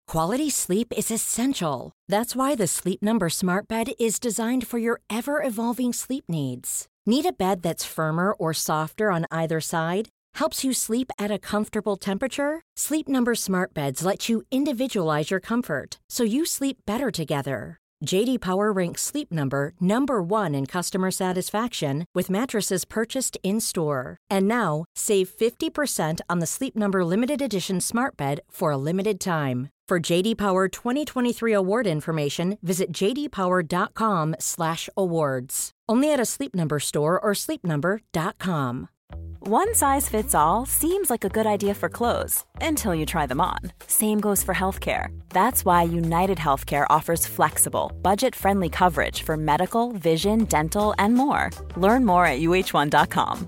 Quality sleep is essential. That's why the Sleep Number Smart Bed is designed for your ever-evolving sleep needs. Need a bed that's firmer or softer on either side? Helps you sleep at a comfortable temperature? Sleep Number Smart Beds let you individualize your comfort, so you sleep better together. J.D. Power ranks Sleep Number number 1 in customer satisfaction with mattresses purchased in-store. And now, save 50% on the Sleep Number Limited Edition Smart Bed for a limited time. For J.D. Power 2023 award information, visit jdpower.com/awards. Only at a Sleep Number store or sleepnumber.com. One size fits all seems like a good idea for clothes until you try them on. Same goes for healthcare. That's why United Healthcare offers flexible, budget-friendly coverage for medical, vision, dental, and more. Learn more at uh1.com.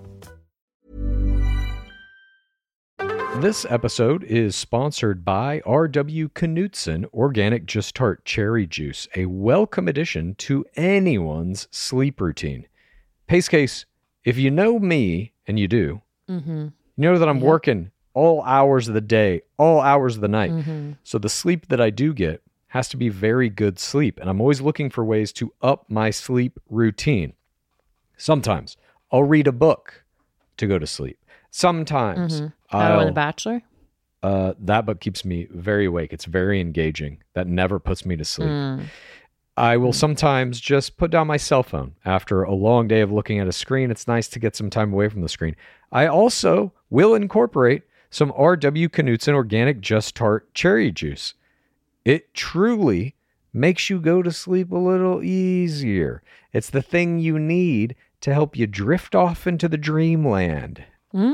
This episode is sponsored by R.W. Knutson Organic Just Tart Cherry Juice, a welcome addition to anyone's sleep routine. Pace Case, if you know me, and you do, you know that I'm working all hours of the day, all hours of the night. So the sleep that I do get has to be very good sleep, and I'm always looking for ways to up my sleep routine. Sometimes I'll read a book to go to sleep. Sometimes I'll... The Bachelor? That book keeps me very awake. It's very engaging. That never puts me to sleep. I will sometimes just put down my cell phone after a long day of looking at a screen. It's nice to get some time away from the screen. I also will incorporate some R.W. Knutson Organic Just Tart Cherry Juice. It truly makes you go to sleep a little easier. It's the thing you need to help you drift off into the dreamland.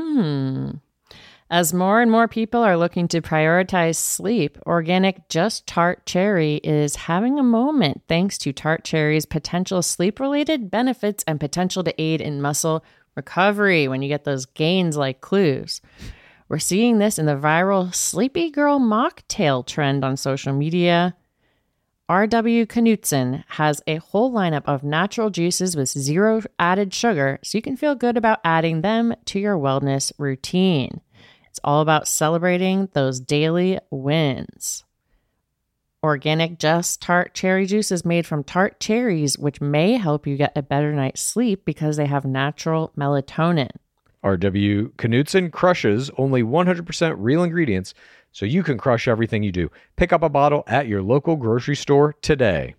As more and more people are looking to prioritize sleep, Organic Just Tart Cherry is having a moment thanks to Tart Cherry's potential sleep-related benefits and potential to aid in muscle recovery when you get those gains like clues. We're seeing this in the viral Sleepy Girl mocktail trend on social media. R.W. Knutson has a whole lineup of natural juices with zero added sugar, so you can feel good about adding them to your wellness routine. It's all about celebrating those daily wins. Organic Just Tart Cherry Juice is made from tart cherries, which may help you get a better night's sleep because they have natural melatonin. R.W. Knutson crushes only 100% real ingredients, so you can crush everything you do. Pick up a bottle at your local grocery store today.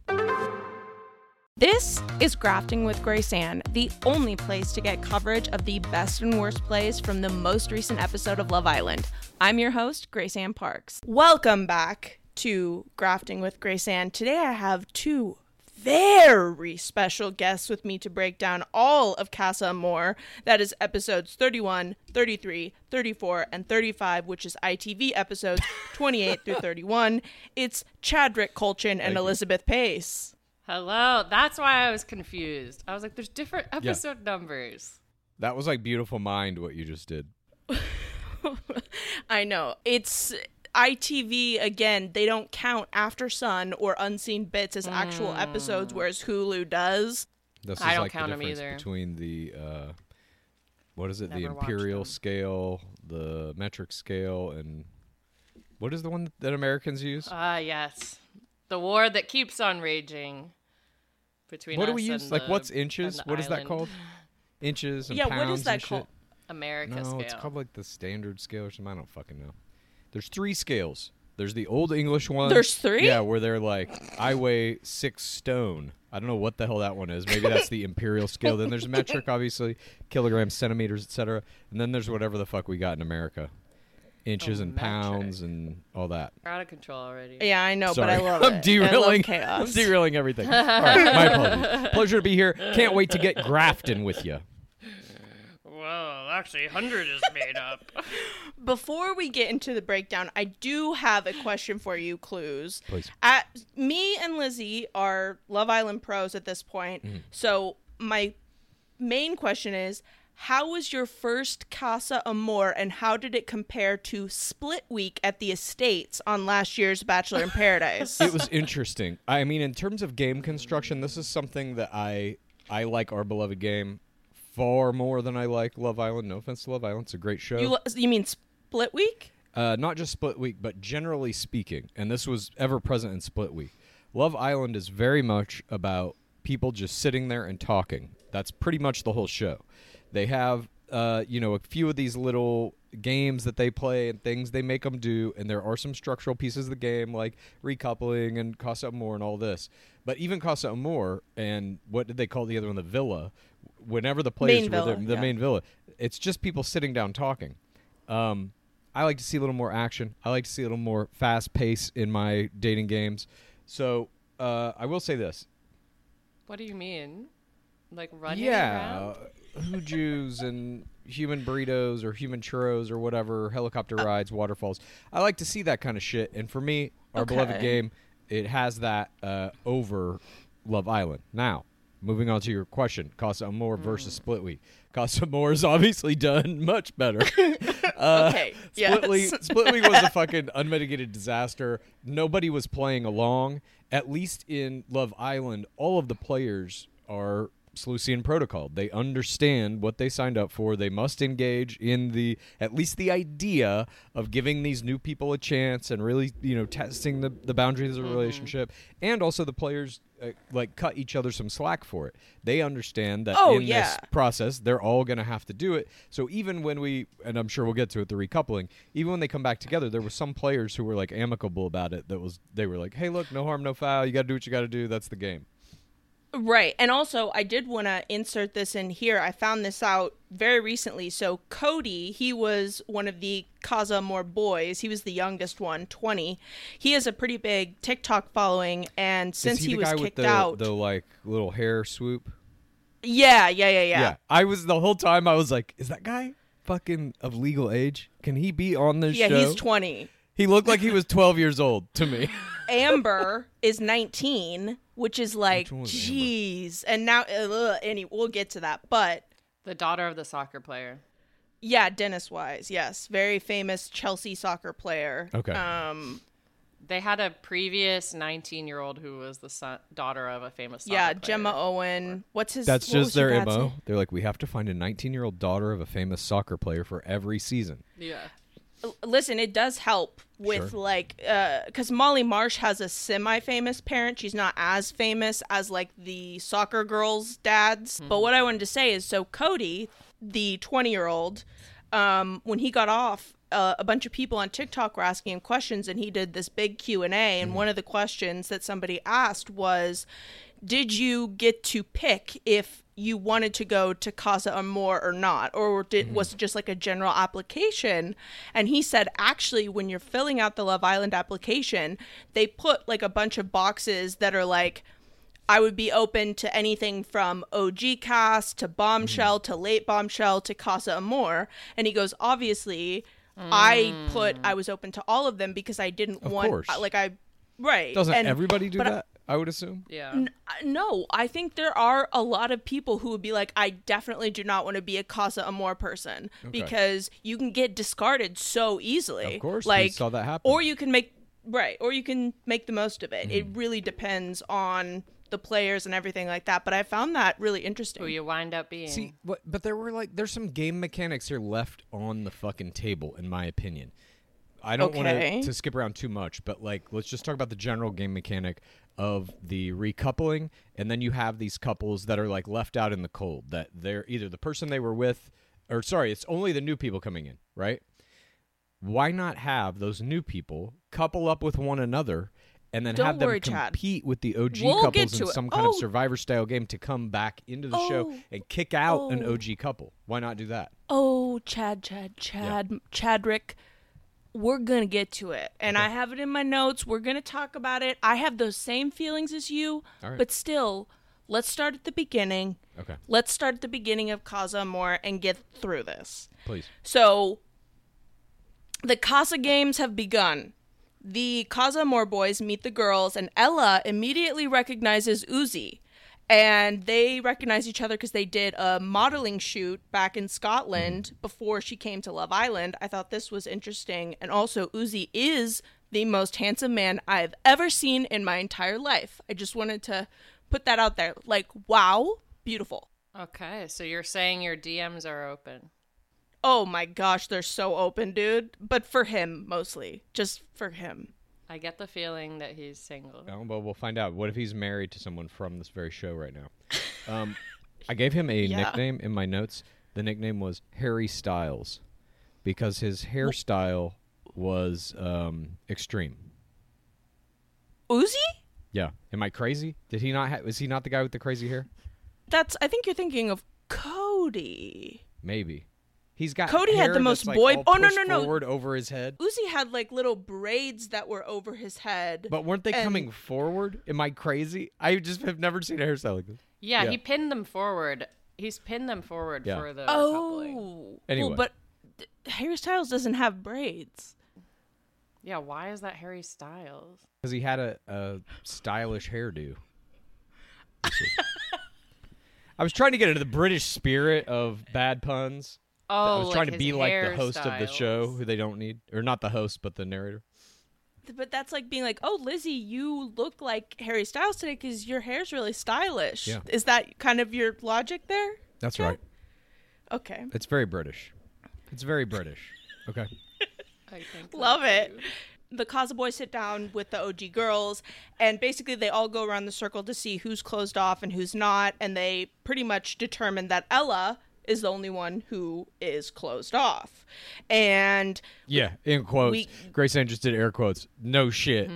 This is Grafting with Grace Ann, the only place to get coverage of the best and worst plays from the most recent episode of Love Island. I'm your host, Grace Ann Parks. Welcome back to Grafting with Grace Ann. Today I have two very special guests with me to break down all of Casa Amor. That is episodes 31, 33, 34, and 35, which is ITV episodes 28 through 31. It's Chadrick Colchin and Elizabeth Pace. Hello. That's why I was confused. I was like, there's different episode numbers. That was like Beautiful Mind, what you just did. I know. It's ITV, again, they don't count After Sun or Unseen Bits as actual episodes, whereas Hulu does. This is I don't like count the them difference either. between the, what is it, Never the watched imperial them. scale, the metric scale, and what is the one that Americans use? Yes. The war that keeps on raging between What do us we use? and Like, the- what's inches? and the What is that island. called? Inches and Yeah, pounds what is that and shit? called? America No, scale. it's called like the standard scale or something. I don't fucking know. There's 3 scales. There's the old English one. There's 3? Yeah, where they're like, I weigh 6 stone. I don't know what the hell that one is. Maybe that's the imperial scale. Then there's metric, obviously, kilograms, centimeters, etc. And then there's whatever the fuck we got in America. Inches and pounds and all that. We're out of control already. Yeah, I know, Sorry. but I love I'm it. derailing. I love chaos. I'm derailing everything. All right, my apologies. Pleasure to be here. Can't wait to get grafting with you. Well, actually, 100 is made up. Before we get into the breakdown, I do have a question for you, Clues. Please. Me and Lizzie are Love Island pros at this point. So my main question is, how was your first Casa Amor, and how did it compare to Split Week at the Estates on last year's Bachelor in Paradise? It was interesting. I mean, in terms of game construction, this is something that I like our beloved game far more than I like Love Island. No offense to Love Island. It's a great show. You mean Split Week? not just Split Week, but generally speaking, and this was ever present in Split Week, Love Island is very much about people just sitting there and talking. That's pretty much the whole show. They have, a few of these little games that they play and things they make them do, and there are some structural pieces of the game like recoupling and Casa Amor and all this. But even Casa Amor and what did they call the other one, the Villa? Whenever the players Main were there, Villa, the yeah. main Villa, it's just people sitting down talking. I like to see a little more action. I like to see a little more fast pace in my dating games. So I will say this. What do you mean? Like running Yeah, around? hoojus and human burritos or human churros or whatever, helicopter rides, waterfalls. I like to see that kind of shit. And for me, our beloved Okay. game, it has that over Love Island. Now, moving on to your question, Casa Amor versus Split Week. Casa Amor is obviously done much better. Okay, Split yes. Week was a fucking unmitigated disaster. Nobody was playing along. At least in Love Island, all of the players are Seleucian protocol. They understand what they signed up for. They must engage in at least the idea of giving these new people a chance and really, testing the boundaries of the relationship. And also the players cut each other some slack for it. They understand that this process, they're all going to have to do it. So even when and I'm sure we'll get to it, the recoupling, even when they come back together, there were some players who were like amicable about it. They were like, hey, look, no harm, no foul. You got to do what you got to do. That's the game. Right. And also, I did want to insert this in here. I found this out very recently. So Cody, he was one of the Casa Amor boys. He was the youngest one, 20. He has a pretty big TikTok following, and since Is he he the was guy kicked with out... the little hair swoop? Yeah. I was the whole time I was like, is that guy fucking of legal age? Can he be on this show? Yeah, he's 20. He looked like he was 12 years old to me. Amber is 19, which is like, Which one was jeez. And now, we'll get to that. But The daughter of the soccer player. yeah, Dennis Wise, yes. Very famous Chelsea soccer player. Okay. They had a previous 19-year-old who was the daughter of a famous soccer Yeah, player. Gemma Owen. That's what just was her their dad's MO. name? They're like, we have to find a 19-year-old daughter of a famous soccer player for every season. Yeah. Listen, it does help with Sure. because Molly Marsh has a semi-famous parent. She's not as famous as like the soccer girls' dads. But what I wanted to say is, so Cody, the 20-year-old, when he got off, a bunch of people on TikTok were asking him questions, and he did this big Q&A. And one of the questions that somebody asked was, did you get to pick if you wanted to go to Casa Amor or not? Or was it just like a general application? And he said, actually, when you're filling out the Love Island application, they put like a bunch of boxes that are like, I would be open to anything from OG cast to Bombshell to Late Bombshell to Casa Amor. And he goes, obviously, I was open to all of them because I didn't Of want, course. right. Doesn't And- everybody do but that? I would assume. Yeah. No, I think there are a lot of people who would be like, I definitely do not want to be a Casa Amor person because you can get discarded so easily. Of course, we like saw that happen. Or you can make the most of it. It really depends on the players and everything like that. But I found that really interesting. Who you wind up being. See, but there's some game mechanics here left on the fucking table, in my opinion. I don't want Okay. to skip around too much, but let's just talk about the general game mechanic of the recoupling, and then you have these couples that are left out in the cold, that they're either the person they were with, or sorry, it's only the new people coming in, right? Why not have those new people couple up with one another and then Don't have them worry, Chad. compete with the OG We'll get couples to in it. some kind of Oh. Survivor-style game to come back into the show and kick out an Oh. OG couple? Why not do that? Oh, Chadrick, we're going to get to it. And I have it in my notes. We're going to talk about it. I have those same feelings as you, All right. but still, let's start at the beginning. Okay, Let's start at the beginning of Casa Amor and get through this. please. So, the Casa games have begun. The Casa Amor boys meet the girls, and Ella immediately recognizes Uzi. And they recognize each other because they did a modeling shoot back in Scotland before she came to Love Island. I thought this was interesting. And also, Uzi is the most handsome man I've ever seen in my entire life. I just wanted to put that out there. Wow, beautiful. Okay, so you're saying your DMs are open. oh my gosh, they're so open, dude. But for him, mostly. Just for him. I get the feeling that he's single. Oh, well, we'll find out. What if he's married to someone from this very show right now? I gave him a nickname in my notes. The nickname was Harry Styles because his hairstyle was extreme. Uzi? Yeah. Am I crazy? Did he not? Was he not the guy with the crazy hair? I think you're thinking of Cody. Maybe. He's got Cody hair had the most that's, boy. All Oh no pushed no forward over his head. Uzi had like little braids that were over his head. But weren't they coming forward? Am I crazy? I just have never seen a hairstyle like this. Yeah, he pinned them forward. He's pinned them forward for the coupling. Anyway. Well, but Harry Styles doesn't have braids. Yeah, why is that Harry Styles? Because he had a stylish hairdo. I was trying to get into the British spirit of bad puns. Oh, I was trying to be like the hairstyles. host of the show, who they don't need, or not the host, but the narrator. But that's like being like, oh, Lizzie, you look like Harry Styles today because your hair's really stylish. Yeah. Is that kind of your logic there? That's Jen? right. Okay. It's very British. It's very British. Okay. I think Love that's it. you. The Kaza boys sit down with the OG girls, and basically they all go around the circle to see who's closed off and who's not, and they pretty much determine that Ella is the only one who is closed off. And Yeah, in quotes. Grace Ann just did air quotes. No shit.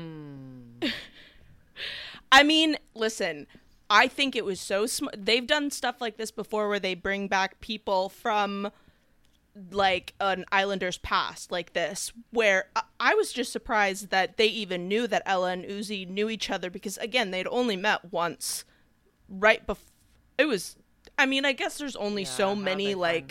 I mean, listen, I think it was so they've done stuff like this before where they bring back people from like an Islanders past like this, where I was just surprised that they even knew that Ella and Uzi knew each other, because again, they'd only met once right before. It was, I mean, I guess there's only so many like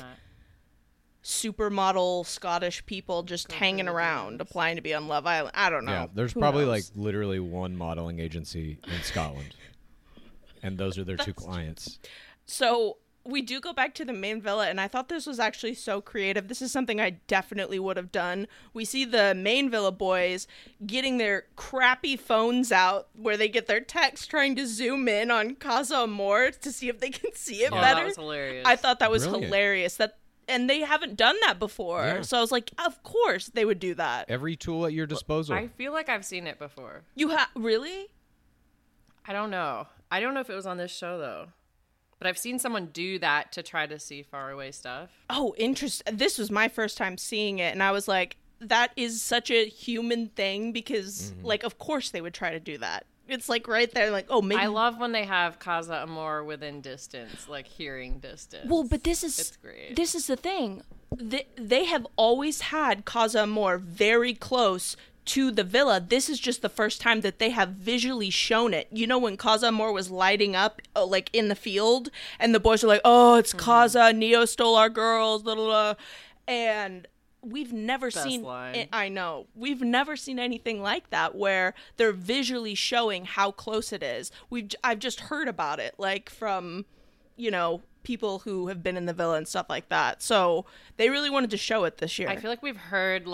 supermodel Scottish people just hanging around applying to be on Love Island. I don't know. Yeah, there's Who probably knows? like literally one modeling agency in Scotland. And those are their two clients. So we do go back to the main villa, and I thought this was actually so creative. This is something I definitely would have done. We see the main villa boys getting their crappy phones out where they get their text trying to zoom in on Casa Amor to see if they can see it better. That was hilarious. I thought that was Brilliant. hilarious. And they haven't done that before. Yeah. So I was like, of course they would do that. Every tool at your disposal. I feel like I've seen it before. You really? I don't know. I don't know if it was on this show, though. But I've seen someone do that to try to see faraway stuff. Oh, interesting. This was my first time seeing it, and I was like, that is such a human thing, because, like, of course they would try to do that. It's, like, right there, like, oh, maybe... I love when they have Casa Amor within distance, like hearing distance. Well, but this is... It's great. This is the thing. They have always had Casa Amor very close to the villa. This is just the first time that they have visually shown it. You know, when Casa Amor was lighting up, like, in the field, and the boys are like, oh, it's Casa, Neo stole our girls, blah, blah, blah. And we've never seen... line. I know. We've never seen anything like that, where they're visually showing how close it is. I've just heard about it, like, from, you know, people who have been in the villa and stuff like that. So they really wanted to show it this year. I feel like we've heard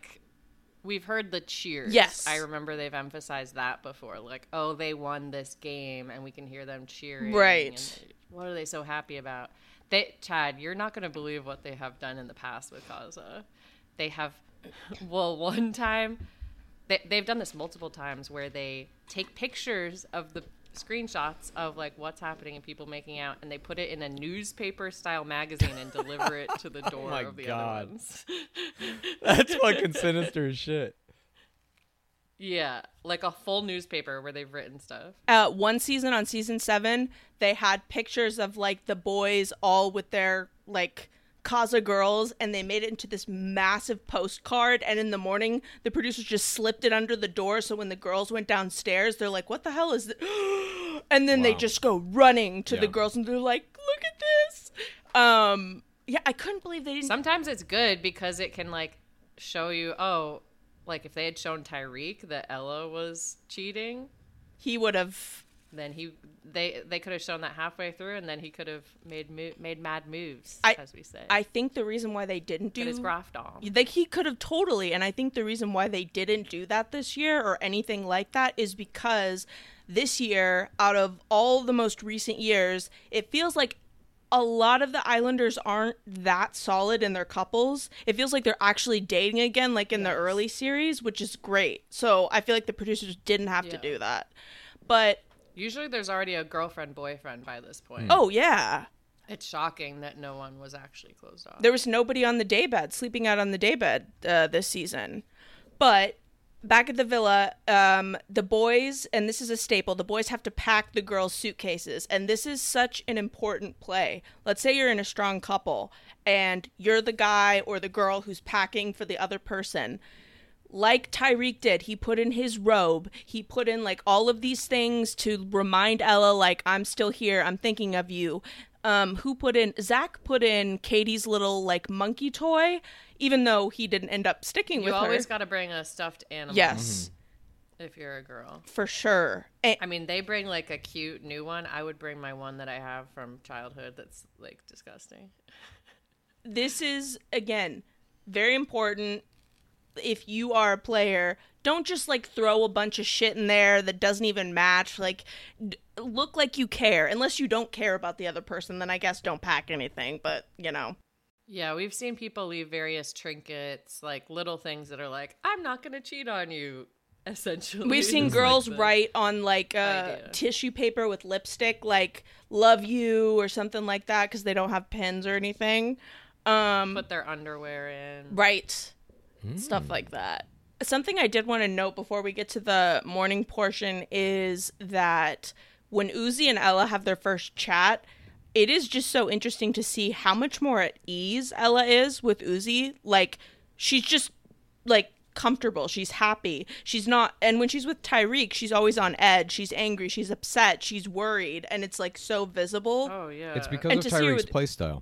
the cheers. Yes. I remember they've emphasized that before. Like, oh, they won this game, and we can hear them cheering. Right. And what are they so happy about? Chad, you're not going to believe what they have done in the past with Casa. They have, well, one time, they've done this multiple times where they take pictures of the screenshots of like what's happening and people making out, and they put it in a newspaper style magazine and deliver it to the door my of the God. other ones. That's fucking sinister as shit. Yeah, like a full newspaper where they've written stuff. One season, on season 7, they had pictures of like the boys all with their like Casa girls, and they made it into this massive postcard, and in the morning the producers just slipped it under the door, so when the girls went downstairs, they're like, what the hell is this? And then they just go running to the girls, and they're like, look at this. Yeah, I couldn't believe they didn't. Sometimes it's good because it can like show you, oh, like if they had shown Tyreek that Ella was cheating, He would have. then they could have shown that halfway through, and then he could have made mad moves, as we say. I think the reason why they didn't do Get his graft on. like he could have totally, and I think the reason why they didn't do that this year or anything like that is because this year, out of all the most recent years, it feels like a lot of the Islanders aren't that solid in their couples. It feels like they're actually dating again, like in the early series, which is great. So I feel like the producers didn't have to do that. But usually there's already a girlfriend-boyfriend by this point. Oh, yeah. It's shocking that no one was actually closed off. There was nobody on the daybed, sleeping out on the daybed this season. But back at the villa, the boys, and this is a staple, the boys have to pack the girls' suitcases. And this is such an important play. Let's say you're in a strong couple and you're the guy or the girl who's packing for the other person. Like Tyreek did, he put in his robe. He put in like all of these things to remind Ella, like, I'm still here. I'm thinking of you. Zach put in Katie's little like monkey toy, even though he didn't end up sticking with her. You always got to bring a stuffed animal. Yes. If you're a girl. For sure. I mean, they bring like a cute new one. I would bring my one that I have from childhood that's like disgusting. This is, again, very important. If you are a player, don't just like throw a bunch of shit in there that doesn't even match. Like, look like you care. Unless you don't care about the other person, then I guess don't pack anything. But, you know. Yeah, we've seen people leave various trinkets, like little things that are like, I'm not going to cheat on you, essentially. We've seen girls write on like tissue paper with lipstick, like, love you or something like that, because they don't have pens or anything. Put their underwear in. Right. Stuff like that. Something I did want to note before we get to the morning portion is that when Uzi and Ella have their first chat, it is just so interesting to see how much more at ease Ella is with Uzi. Like, she's just, like, comfortable. She's happy. She's not, and when she's with Tyreek, she's always on edge. She's angry. She's upset. She's worried. And it's, like, so visible. Oh, yeah. It's because of Tyreek's playstyle.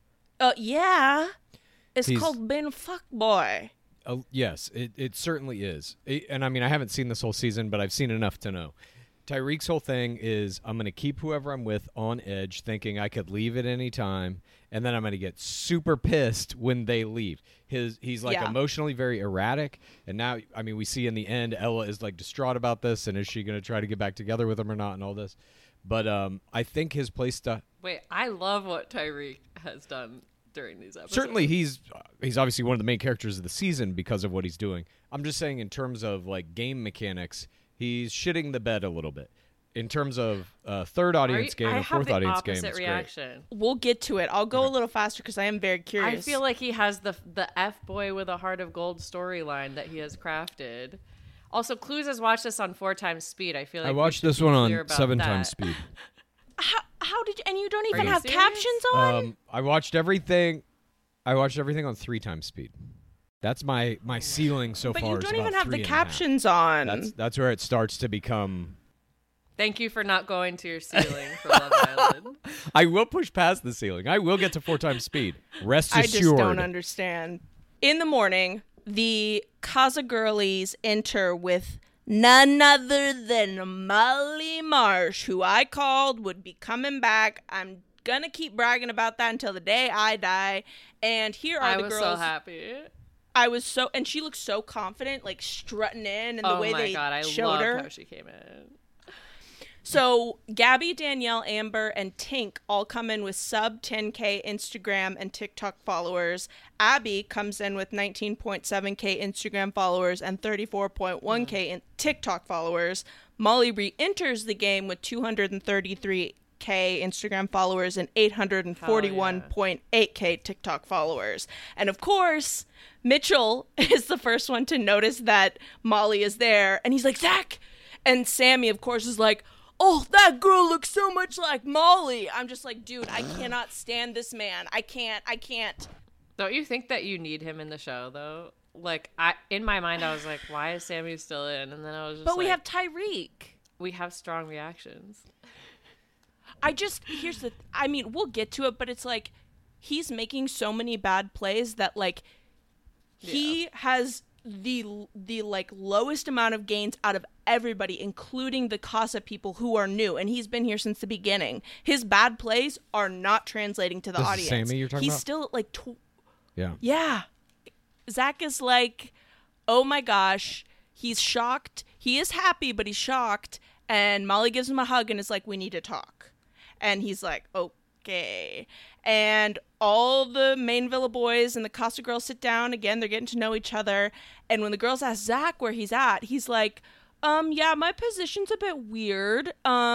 Yeah. He's called being a fuckboy. Yes, it certainly is. And I mean, I haven't seen this whole season, but I've seen enough to know. Tyreek's whole thing is, I'm going to keep whoever I'm with on edge, thinking I could leave at any time, and then I'm going to get super pissed when they leave. He's like emotionally very erratic, and now, I mean, we see in the end, Ella is like distraught about this, and is she going to try to get back together with him or not, and all this. But I think his play stuff. Wait, I love what Tyreek has done during these episodes. Certainly, he's obviously one of the main characters of the season because of what he's doing. I'm just saying, in terms of like game mechanics, he's shitting the bed a little bit. In terms of third audience game and fourth audience game, it's reaction. Great. We'll get to it. I'll go a little faster because I am very curious. I feel like he has the F-boy with a heart of gold storyline that he has crafted. Also, Clues has watched this on 4 times speed. I feel like I watched this one on 7 times speed. How did you, and you don't even have captions on? I watched everything on 3 times speed. That's my ceiling so far. But you don't even have the 3.5. captions on. That's where it starts to become. Thank you for not going to your ceiling for Love Island. I will push past the ceiling. I will get to 4 times speed. Rest assured. I just don't understand. In the morning, the Casa Girlies enter with none other than Molly Marsh, who I called would be coming back. I'm gonna keep bragging about that until the day I die. And here are the girls. I was so happy. And she looked so confident, like strutting in, and the way they showed her. I how she came in. So Gabby, Danielle, Amber, and Tink all come in with sub 10K Instagram and TikTok followers. Abby comes in with 19.7K Instagram followers and 34.1K in TikTok followers. Molly re-enters the game with 233K Instagram followers and 841.8K TikTok followers. And of course, Mitchell is the first one to notice that Molly is there. And he's like, Zach! And Sammy, of course, is like, oh, that girl looks so much like Molly. I'm just like, dude, I cannot stand this man. I can't. Don't you think that you need him in the show, though? Like, in my mind, I was like, why is Sammy still in? And then I was just But we have Tyreek. We have strong reactions. We'll get to it, but it's like, he's making so many bad plays that, like, he has the like lowest amount of gains out of everybody, including the Casa people who are new, and he's been here since the beginning. His bad plays are not translating to the audience. Sammy you're talking he's about? Still like yeah. Zach is like, oh my gosh, he's shocked. He is happy, but he's shocked. And Molly gives him a hug and is like, we need to talk. And he's like, okay. sake. And all the main villa boys and the Casa girls sit down. Again, they're getting to know each other. And when the girls ask Zach where he's at, he's like, yeah, my position's a bit weird.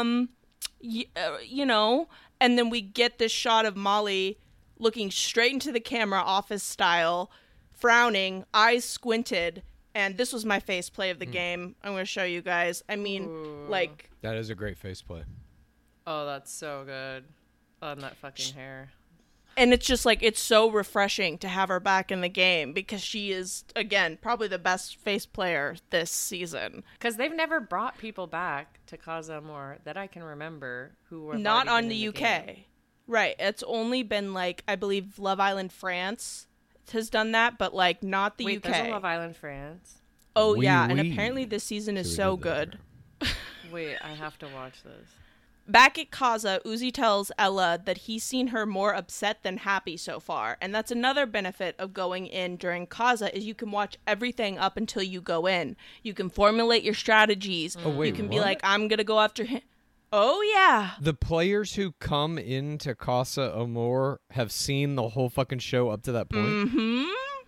You know. And then we get this shot of Molly looking straight into the camera, Office style, frowning, eyes squinted. And this was my face play of the game. I'm going to show you guys. I mean, like... That is a great face play. Oh, that's so good. On that fucking hair. And it's just like, it's so refreshing to have her back in the game because she is, again, probably the best face player this season. Because they've never brought people back to Casa Amor that I can remember who were not on the UK. Game. Right. It's only been like, I believe Love Island France has done that, but like not the UK. There's a Love Island France. Oh, yeah. And apparently this season is so good. Wait, I have to watch this. Back at Casa, Uzi tells Ella that he's seen her more upset than happy so far. And that's another benefit of going in during Casa is you can watch everything up until you go in. You can formulate your strategies. Oh, wait, you can what? be like, I'm going to go after him. Oh, yeah. The players who come into Casa Amor have seen the whole fucking show up to that point? Mm-hmm.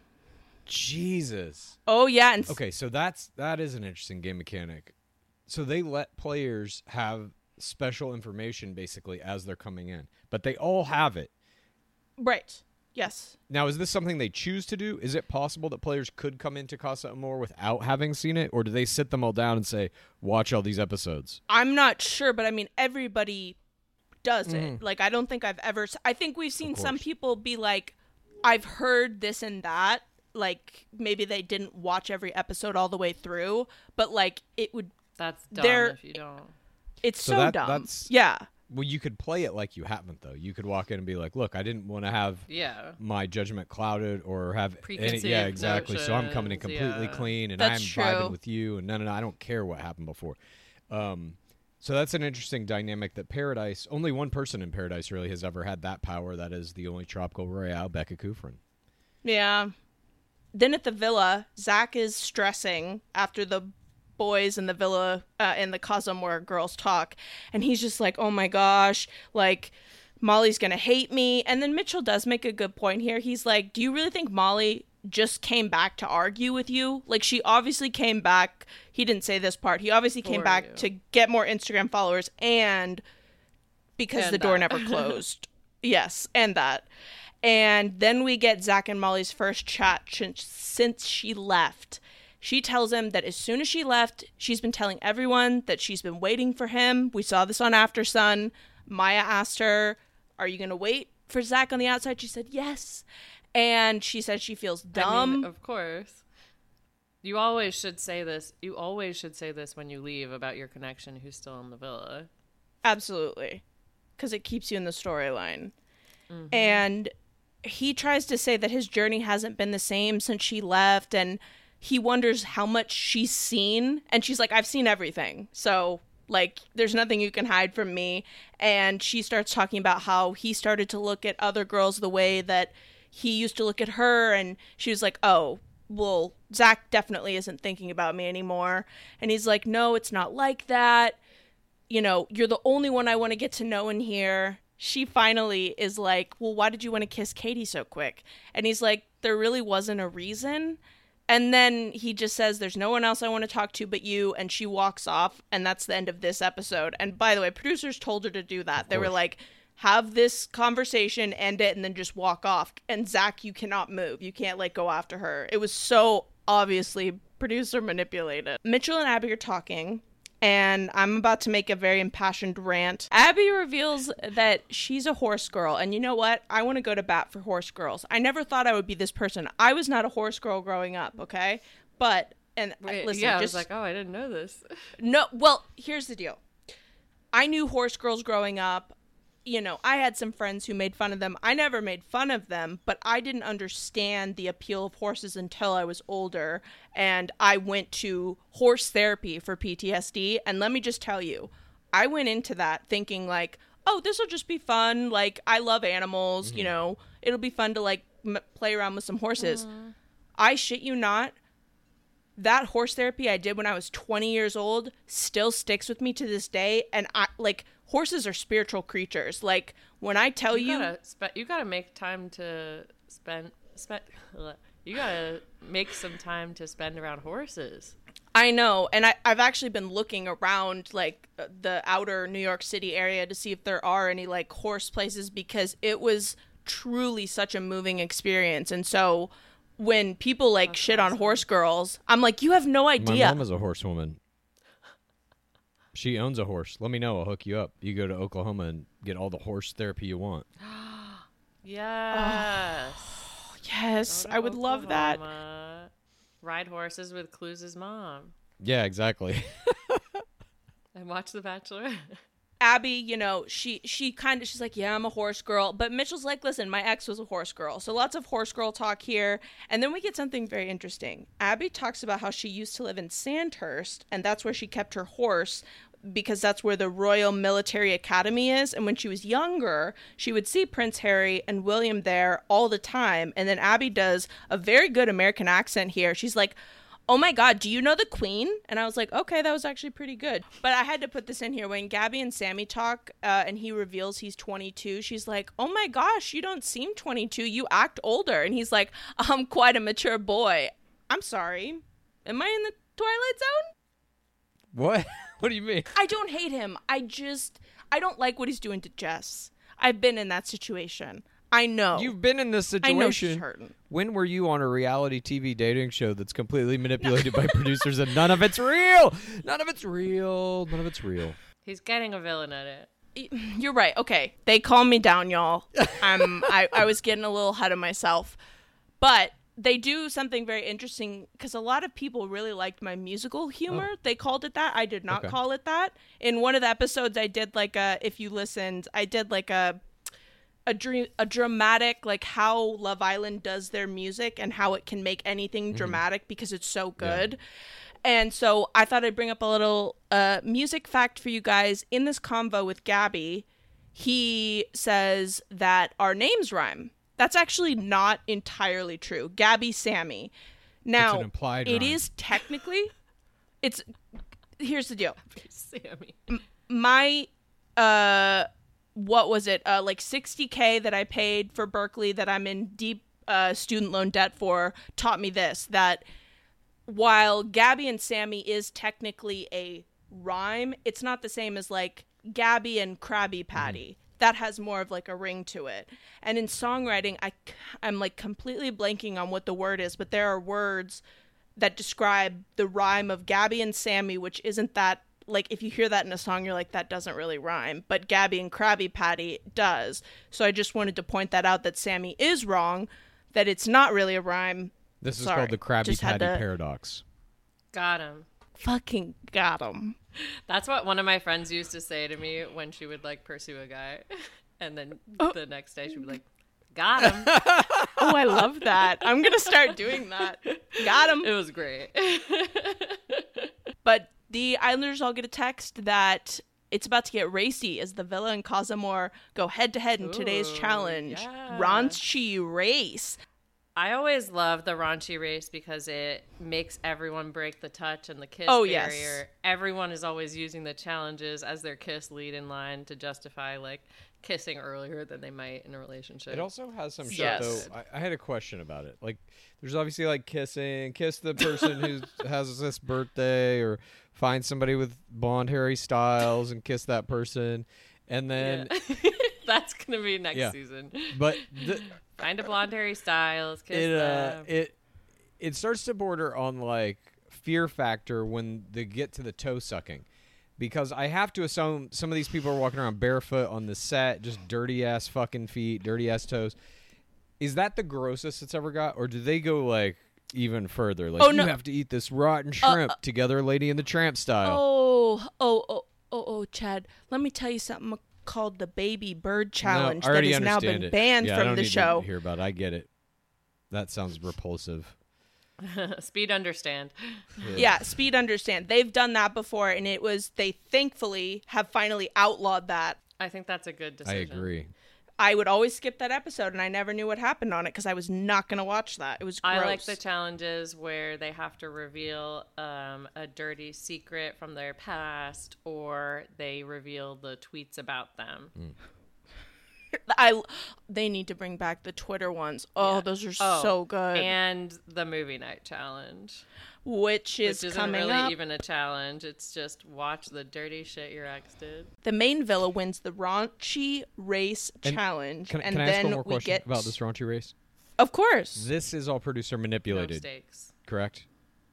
Jesus. Oh, yeah. And Okay, so that is an interesting game mechanic. So they let players have special information basically as they're coming in, but they all have it. Right. Yes. Now, is this something they choose to do? Is it possible that players could come into Casa Amor without having seen it, or do they sit them all down and say, watch all these episodes? I'm not sure, but I mean, everybody does it. Like, I don't think I've ever... I think we've seen some people be like, I've heard this and that. Like, maybe they didn't watch every episode all the way through, but like, it would... That's dumb if you don't. It's so dumb. That's, yeah. Well, you could play it like you haven't, though. You could walk in and be like, look, I didn't want to have my judgment clouded or have preconceived any... Yeah, exactly. So I'm coming in notions, completely clean, and That's I'm true. vibing with you, and no, I don't care what happened before. So that's an interesting dynamic that Paradise... Only one person in Paradise really has ever had that power. That is the only Tropical Royale, Becca Kufrin. Yeah. Then at the villa, Zach is stressing after the boys in the villa in the Casa Amor girls talk, and he's just like, oh my gosh, like Molly's gonna hate me. And then Mitchell does make a good point here. He's like, do you really think Molly just came back to argue with you? Like, she obviously came back, he didn't say this part, he obviously came back to get more Instagram followers and because the door never closed. Yes, and that. And then we get Zach and Molly's first chat since she left. She tells him that as soon as she left, she's been telling everyone that she's been waiting for him. We saw this on After Sun. Maya asked her, are you going to wait for Zach on the outside? She said, yes. And she said she feels dumb. I mean, of course. You always should say this. You always should say this when you leave about your connection who's still in the villa. Absolutely. Because it keeps you in the storyline. Mm-hmm. And he tries to say that his journey hasn't been the same since she left, and he wonders how much she's seen. And she's like, I've seen everything. So, like, there's nothing you can hide from me. And she starts talking about how he started to look at other girls the way that he used to look at her. And she was like, oh, well, Zach definitely isn't thinking about me anymore. And he's like, no, it's not like that. You know, you're the only one I want to get to know in here. She finally is like, well, why did you want to kiss Katie so quick? And he's like, there really wasn't a reason. And then he just says, there's no one else I want to talk to but you. And she walks off. And that's the end of this episode. And by the way, producers told her to do that. They were like, have this conversation, end it, and then just walk off. And Zach, you cannot move. You can't, like, go after her. It was so obviously producer manipulated. Mitchell and Abby are talking. And I'm about to make a very impassioned rant. Abby reveals that she's a horse girl. And you know what? I want to go to bat for horse girls. I never thought I would be this person. I was not a horse girl growing up, okay? But, and listen, yeah, I was like, oh, I didn't know this. No, well, here's the deal. I knew horse girls growing up. You know, I had some friends who made fun of them. I never made fun of them, but I didn't understand the appeal of horses until I was older. And I went to horse therapy for PTSD. And let me just tell you, I went into that thinking like, oh, this will just be fun. Like, I love animals, you know, it'll be fun to like play around with some horses. I shit you not. that horse therapy I did when I was 20 years old still sticks with me to this day. And I like, horses are spiritual creatures. Like, when I tell you gotta make time to spend you gotta make some time to spend around horses. I know, and I've actually been looking around, like, the outer New York City area to see if there are any, like, horse places, because it was truly such a moving experience. And so when people, like, that's shit awesome. On horse girls, I'm like, you have no idea. My mom is a horsewoman. She owns a horse. Let me know. I'll hook you up. You go to Oklahoma and get all the horse therapy you want. Yes. Oh, yes, I would love that. Ride horses with Clues' mom. Yeah, exactly. And watch The Bachelor. Abby, you know, she's like, yeah, I'm a horse girl. But Mitchell's like, listen, my ex was a horse girl. So lots of horse girl talk here. And then we get something very interesting. Abby talks about how she used to live in Sandhurst, and that's where she kept her horse, because that's where the Royal Military Academy is. And when she was younger, she would see Prince Harry and William there all the time. And then Abby does a very good American accent here. She's like, oh my God, do you know the Queen? And I was like, okay, that was actually pretty good. But I had to put this in here. When Gabby and Sammy talk and he reveals he's 22, she's like, oh my gosh, you don't seem 22. You act older. And he's like, I'm quite a mature boy. I'm sorry. Am I in the Twilight Zone? What? What do you mean? I don't hate him. I don't like what he's doing to Jess. I've been in that situation. I know. You've been in this situation. I know she's hurting. When were you on a reality TV dating show that's completely manipulated by producers and none of it's real? None of it's real. None of it's real. He's getting a villain at it. You're right. Okay. They calm me down, y'all. I was getting a little ahead of myself. But they do something very interesting, because a lot of people really liked my musical humor. Oh. They called it that. I did not call it that. In one of the episodes, I did like if you listened, I did like a dramatic, like how Love Island does their music and how it can make anything dramatic because it's so good. Yeah. And so I thought I'd bring up a little music fact for you guys. In this convo with Gabby, he says that our names rhyme. That's actually not entirely true. Gabby, Sammy. Now, it's an implied it rhyme. is technically, here's the deal. Sammy. My, what was it? Like $60K that I paid for Berkeley that I'm in deep student loan debt for taught me this, that while Gabby and Sammy is technically a rhyme, it's not the same as like Gabby and Krabby Patty. That has more of like a ring to it. And in songwriting, I'm like completely blanking on what the word is, but there are words that describe the rhyme of Gabby and Sammy, which isn't that, like, if you hear that in a song, you're like, that doesn't really rhyme. But Gabby and Krabby Patty does. So I just wanted to point that out, that Sammy is wrong, that it's not really a rhyme. This is called the Krabby Patty paradox. Got him. Fucking got him. That's what one of my friends used to say to me when she would like pursue a guy, and then the next day she'd be like, got him. Oh, I love that. I'm gonna start doing that. Got him. It was great. But the Islanders all get a text that it's about to get racy as the Villa and Cosmore go head to head in today's challenge. Yeah. Raunchy race. I always love the raunchy race because it makes everyone break the touch and the kiss barrier. Yes. Everyone is always using the challenges as their kiss lead in line to justify like kissing earlier than they might in a relationship. It also has some shit though. I had a question about it. Like, there's obviously like kiss the person who has this birthday, or find somebody with blonde Harry Styles and kiss that person, and then that's gonna be next season. But find a blonde Harry Styles, kiss them. It starts to border on like fear factor when they get to the toe sucking. Because I have to assume some of these people are walking around barefoot on the set, just dirty-ass fucking feet, dirty-ass toes. Is that the grossest it's ever got? Or do they go, like, even further? Like, you have to eat this rotten shrimp together, Lady and the Tramp style. Chad, let me tell you something called the Baby Bird Challenge that has now been banned from the show. I don't need to hear about it. I get it. That sounds repulsive. Speed understand. Yeah, speed understand. They've done that before, and they thankfully have finally outlawed that. I think that's a good decision. I agree. I would always skip that episode, and I never knew what happened on it because I was not going to watch that. It was gross. I like the challenges where they have to reveal a dirty secret from their past, or they reveal the tweets about them. They need to bring back the Twitter ones. Oh, those are so good. And the movie night challenge. Which isn't coming really up. Even a challenge. It's just watch the dirty shit your ex did. The main villa wins the raunchy race challenge. Can and I then ask one more we question get about this raunchy race? Of course. This is all producer manipulated. No stakes. Correct?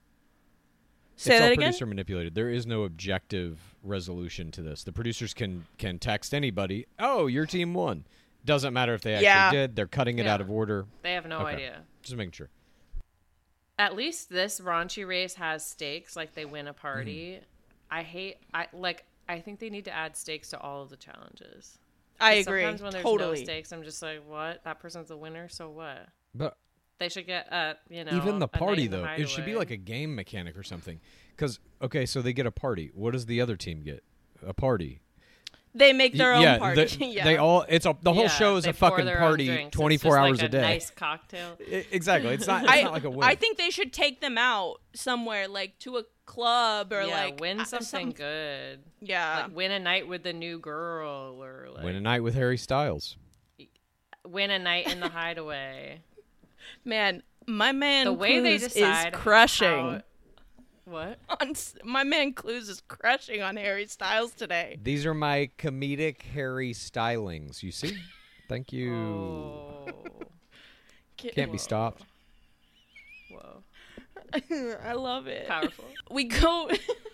Say it's that all again? producer manipulated. There is no objective resolution to this. The producers can text anybody, oh, your team won. Doesn't matter if they actually did. They're cutting it out of order. They have no idea. Just making sure. At least this raunchy race has stakes, like they win a party. I think they need to add stakes to all of the challenges. I agree. Sometimes when there's no stakes, I'm just like, what? That person's the winner, so what? But they should get even the party though, it should be like a game mechanic or something. Because so they get a party. What does the other team get? A party. They make their own party. They all. The whole show is a fucking party, 24 hours a day. Nice cocktail. Exactly. It's not like a win. I think they should take them out somewhere, like to a club or win something good. Yeah, like win a night with the new girl, or like win a night with Harry Styles. Win a night in the Hideaway. Man, my man the way Clues they decide is crushing. What? My man Clues is crushing on Harry Styles today. These are my comedic Harry stylings. You see? Thank you. Oh. Can't be stopped. Whoa. I love it. Powerful. We go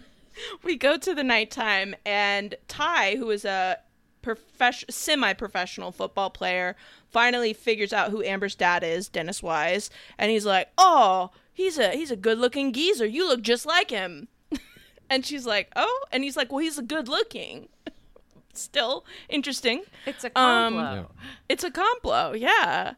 to the nighttime, and Ty, who is a semi-professional football player, finally figures out who Amber's dad is, Dennis Wise, and he's like, "Oh, he's a good-looking geezer. You look just like him." And she's like, "Oh," and he's like, "Well, he's good-looking." Still interesting. It's a complot. It's a complot. Yeah.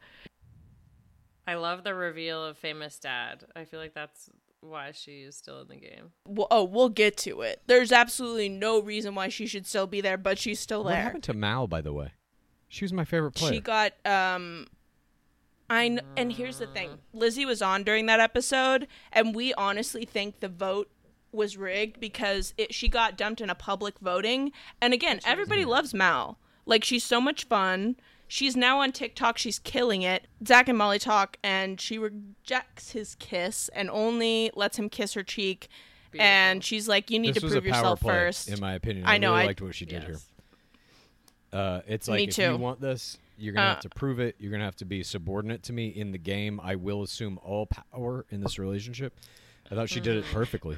I love the reveal of famous dad. I feel like that's why she is still in the game. We'll get to it. There's absolutely no reason why she should still be there, but she's still there. What happened to Mal, by the way? She was my favorite player. She got and here's the thing. Lizzie was on during that episode, and we honestly think the vote was rigged because she got dumped in a public voting. And again, everybody loves Mal. Like, she's so much fun. She's now on TikTok. She's killing it. Zach and Molly talk, and she rejects his kiss and only lets him kiss her cheek. Beautiful. And she's like, "You need to prove yourself first." In my opinion, I know. Really liked what she did here. It's like, if you want this, you're gonna have to prove it. You're gonna have to be subordinate to me in the game. I will assume all power in this relationship. I thought she did it perfectly.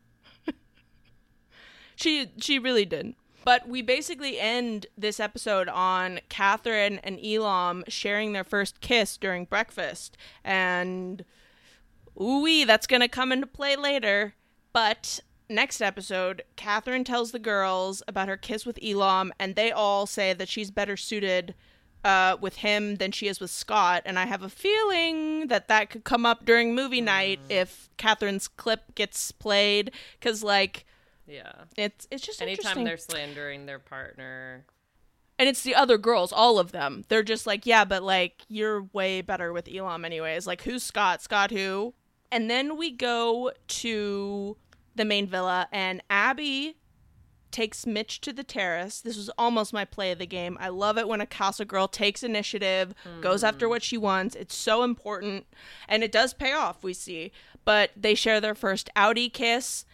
She really did. But we basically end this episode on Catherine and Elam sharing their first kiss during breakfast. And, ooh-wee, that's going to come into play later. But next episode, Catherine tells the girls about her kiss with Elam, and they all say that she's better suited with him than she is with Scott. And I have a feeling that could come up during movie night if Catherine's clip gets played. Because, like... Yeah. It's just anytime interesting. They're slandering their partner. And it's the other girls, all of them. They're just like, yeah, but like, you're way better with Elam anyways. Like, who's Scott? Scott who? And then we go to the main villa, and Abby takes Mitch to the terrace. This was almost my play of the game. I love it when a Casa girl takes initiative, goes after what she wants. It's so important. And it does pay off, we see. But they share their first outie kiss.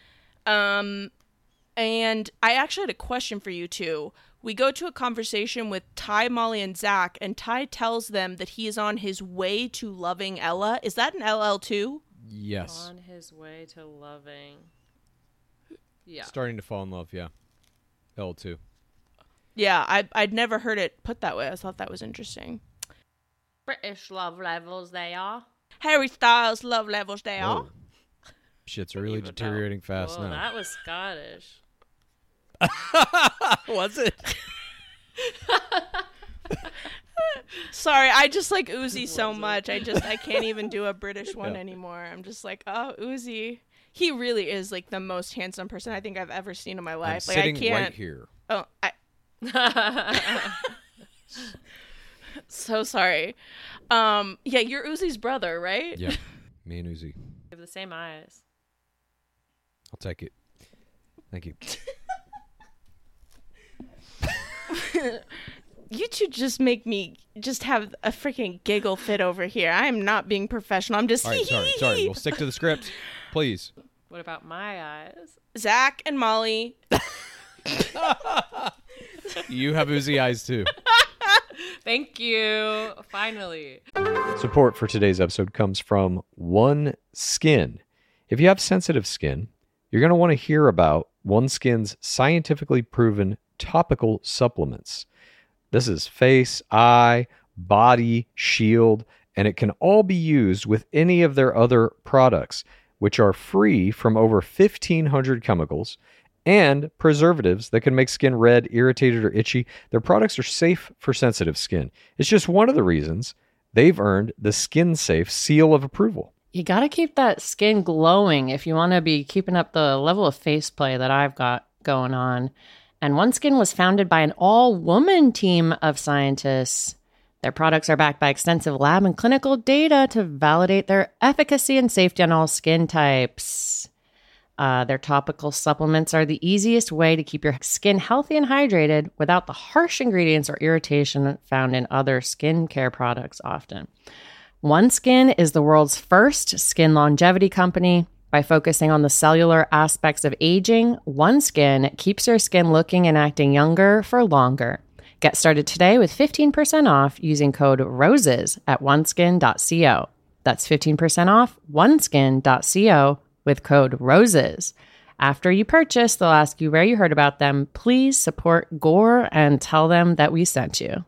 And I actually had a question for you two. We go to a conversation with Ty, Molly, and Zach, and Ty tells them that he is on his way to loving Ella. Is that an LL too? Yes. On his way to loving. Yeah. Starting to fall in love, yeah. L2. Yeah, I'd never heard it put that way. I thought that was interesting. British love levels they are. Harry Styles love levels they are. Shit's really deteriorating fast now. That was Scottish. Was it? Sorry, I just like Uzi so much. I can't even do a British one anymore. I'm just like, oh, Uzi. He really is like the most handsome person I think I've ever seen in my life. I'm like, sitting I can't. right here. Oh, So sorry. Yeah, you're Uzi's brother, right? Yeah, me and Uzi. We have the same eyes. I'll take it. Thank you. You two just make me just have a freaking giggle fit over here. I am not being professional. I'm just All right, sorry. We'll stick to the script, please. What about my eyes? Zach and Molly. You have Uzi eyes too. Thank you. Finally. Support for today's episode comes from OneSkin. If you have sensitive skin, you're going to want to hear about OneSkin's scientifically proven topical supplements. This is face, eye, body, shield, and it can all be used with any of their other products, which are free from over 1,500 chemicals and preservatives that can make skin red, irritated, or itchy. Their products are safe for sensitive skin. It's just one of the reasons they've earned the Skin Safe seal of approval. You got to keep that skin glowing if you want to be keeping up the level of face play that I've got going on. And OneSkin was founded by an all-woman team of scientists. Their products are backed by extensive lab and clinical data to validate their efficacy and safety on all skin types. Their topical supplements are the easiest way to keep your skin healthy and hydrated without the harsh ingredients or irritation found in other skincare products often. OneSkin is the world's first skin longevity company. By focusing on the cellular aspects of aging, OneSkin keeps your skin looking and acting younger for longer. Get started today with 15% off using code ROSES at oneskin.co. That's 15% off oneskin.co with code ROSES. After you purchase, they'll ask you where you heard about them. Please support Gore and tell them that we sent you.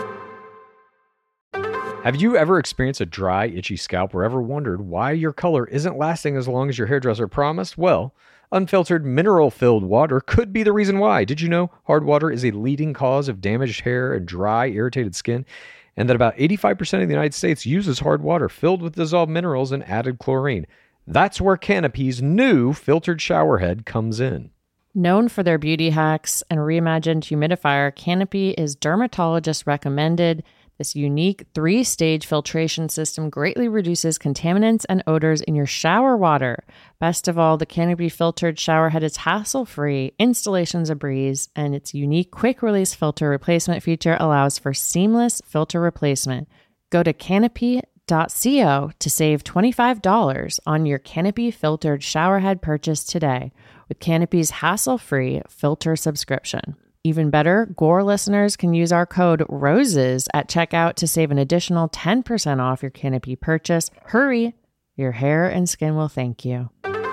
Have you ever experienced a dry, itchy scalp or ever wondered why your color isn't lasting as long as your hairdresser promised? Well, unfiltered, mineral-filled water could be the reason why. Did you know hard water is a leading cause of damaged hair and dry, irritated skin? And that about 85% of the United States uses hard water filled with dissolved minerals and added chlorine. That's where Canopy's new filtered shower head comes in. Known for their beauty hacks and reimagined humidifier, Canopy is dermatologist recommended. This unique 3-stage filtration system greatly reduces contaminants and odors in your shower water. Best of all, the Canopy filtered shower head is hassle-free, installation's a breeze, and its unique quick-release filter replacement feature allows for seamless filter replacement. Go to canopy.co to save $25 on your Canopy filtered shower head purchase today with Canopy's hassle-free filter subscription. Even better, Gore listeners can use our code ROSES at checkout to save an additional 10% off your Canopy purchase. Hurry, your hair and skin will thank you.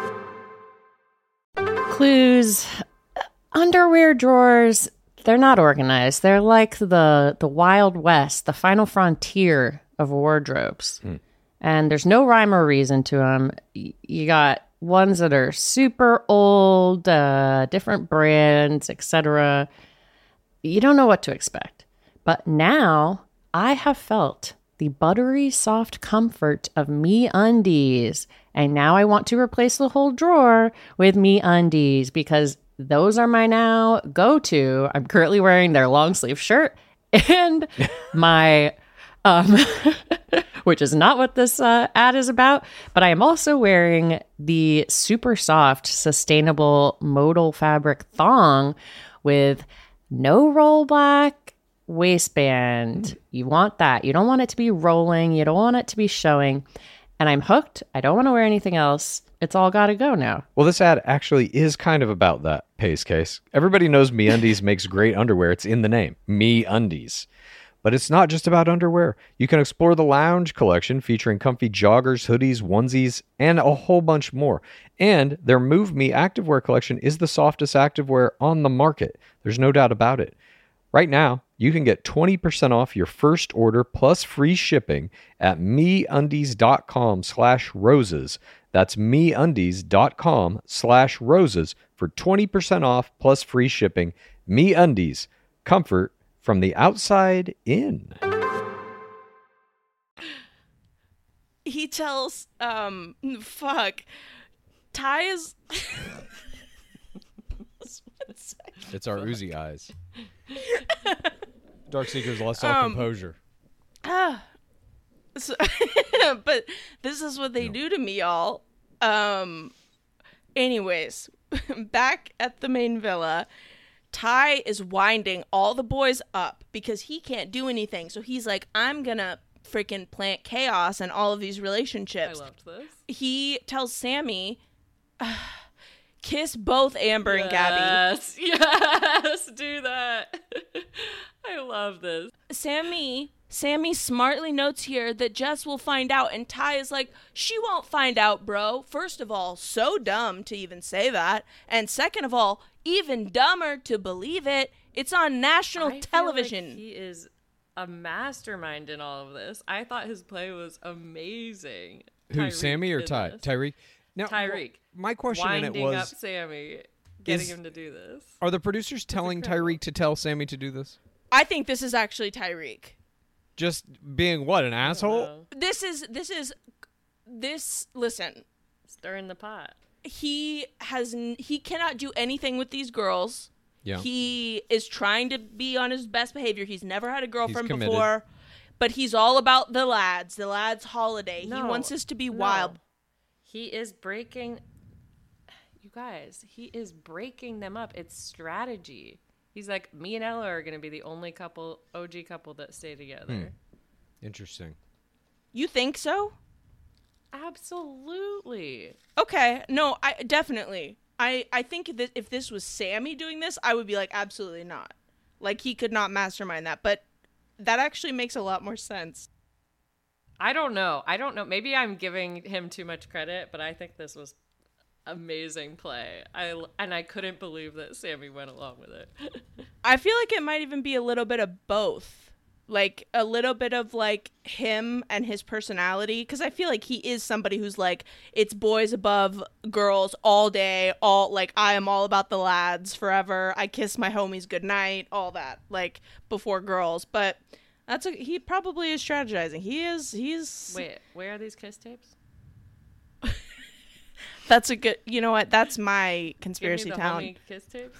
Clues. Underwear drawers, they're not organized. They're like the Wild West, the final frontier of wardrobes. And there's no rhyme or reason to them. You got ones that are super old, different brands, etc. You don't know what to expect. But now I have felt the buttery soft comfort of MeUndies. And now I want to replace the whole drawer with MeUndies because those are my now go-to. I'm currently wearing their long sleeve shirt and my which is not what this ad is about, but I am also wearing the super soft, sustainable modal fabric thong with no rollback waistband. You want that. You don't want it to be rolling. You don't want it to be showing. And I'm hooked. I don't want to wear anything else. It's all got to go now. Well, this ad actually is kind of about that, Pace Case. Everybody knows MeUndies makes great underwear. It's in the name, MeUndies. But it's not just about underwear. You can explore the lounge collection featuring comfy joggers, hoodies, onesies, and a whole bunch more. And their Move Me activewear collection is the softest activewear on the market. There's no doubt about it. Right now, you can get 20% off your first order plus free shipping at MeUndies.com/roses. That's MeUndies.com/roses for 20% off plus free shipping. MeUndies, comfort from the outside in. He tells, Ty's... It's our Uzi eyes. Darkseeker's lost all composure. So, but this is what they do to me, y'all. Anyways, back at the main villa, Ty is winding all the boys up because he can't do anything. So he's like, I'm gonna freaking plant chaos in all of these relationships. I loved this. He tells Sammy, kiss both Amber and Gabby. Yes, do that. I love this. Sammy smartly notes here that Jess will find out, and Ty is like, she won't find out, bro. First of all, so dumb to even say that. And second of all, even dumber to believe it. It's on national television. Feel like he is a mastermind in all of this. I thought his play was amazing. Who, Tyreek Sammy or did Ty? this. Tyreek? Now, Tyreek. My question in it Winding was, up Sammy, getting him to do this. are the producers telling incredible. Tyreek to tell Sammy to do this? I think this is actually Tyreek. Just being what, an asshole? Listen, Stirring the pot. he cannot do anything with these girls. Yeah. He is trying to be on his best behavior. He's never had a girlfriend committed. before, but he's all about the lads holiday. He No, wants us to be no. wild. He is breaking, you guys, he is breaking them up. It's strategy. He's like, me and Ella are going to be the only OG couple that stay together. Interesting. You think so? Absolutely. Okay. No, I definitely. I think that if this was Sammy doing this, I would be like, absolutely not. Like, he could not mastermind that. But that actually makes a lot more sense. I don't know. Maybe I'm giving him too much credit, but I think this was amazing play. I couldn't believe that Sammy went along with it. I feel like it might even be a little bit of both. Like, a little bit of, like, him and his personality. Because I feel like he is somebody who's, like, it's boys above girls all day. I am all about the lads forever. I kiss my homies goodnight. All that. Like, before girls. But he probably is strategizing. He's... Wait, where are these kiss tapes? That's a good... You know what? That's my conspiracy Give me the talent. homie kiss tapes.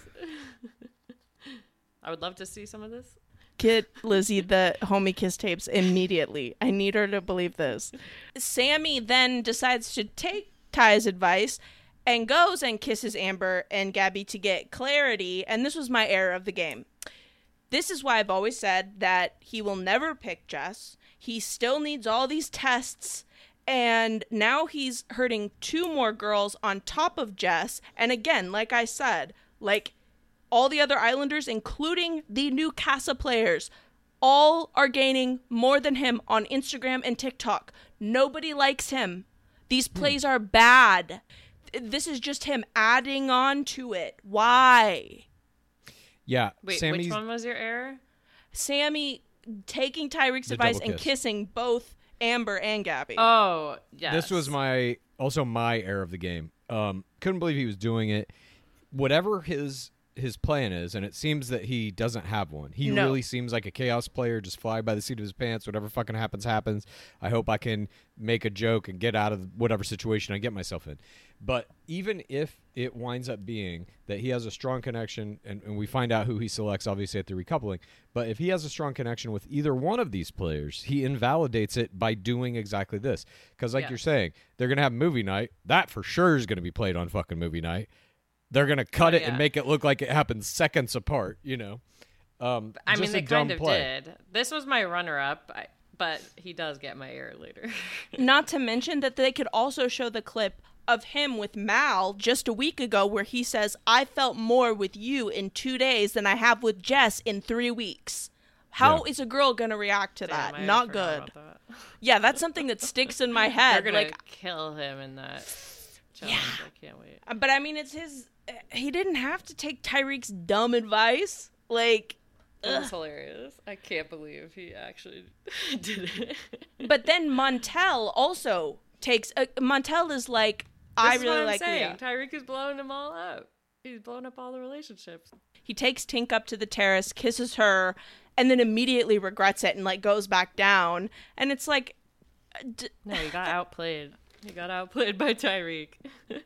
I would love to see some of this. Get Lizzie the homie kiss tapes immediately. I need her to believe this. Sammy then decides to take Ty's advice and goes and kisses Amber and Gabby to get clarity. And this was my error of the game. This is why I've always said that he will never pick Jess. He still needs all these tests. And now he's hurting two more girls on top of Jess. And again, like I said, like, all the other Islanders, including the new Casa players, all are gaining more than him on Instagram and TikTok. Nobody likes him. These plays are bad. This is just him adding on to it. Why? Yeah. Wait, Sammy's, which one was your error? Sammy taking Tyreek's The advice double and kiss. kissing both Amber and Gabby. Oh, yes. This was my error of the game. Couldn't believe he was doing it. Whatever his plan is, and it seems that he doesn't have one. He No. really seems like a chaos player, just fly by the seat of his pants. Whatever fucking happens. I hope I can make a joke and get out of whatever situation I get myself in. But even if it winds up being that he has a strong connection, and we find out who he selects, obviously, at the recoupling, but if he has a strong connection with either one of these players, he invalidates it by doing exactly this. Because like Yes. you're saying, they're going to have movie night. That for sure is going to be played on fucking movie night. They're going to cut it and make it look like it happened seconds apart, you know. I mean, just they a dumb kind of play. did. This was my runner-up, but he does get my error later. Not to mention that they could also show the clip of him with Mal just a week ago where he says, I felt more with you in 2 days than I have with Jess in 3 weeks. How is a girl going to react to that? Damn, I Not forgot good. about that. Yeah, that's something that sticks in my They're head. gonna Like, kill him in that challenge. I can't wait. but I mean, it's his. He didn't have to take Tyreek's dumb advice. Like, It was hilarious. I can't believe he actually did it. but then Montel also takes. Montel is like, I This is what really I'm like saying. Leah. Tyreek is blowing them all up. He's blowing up all the relationships. He takes Tink up to the terrace, kisses her, and then immediately regrets it and like goes back down. And it's like, No, he got outplayed. He got outplayed by Tyreek.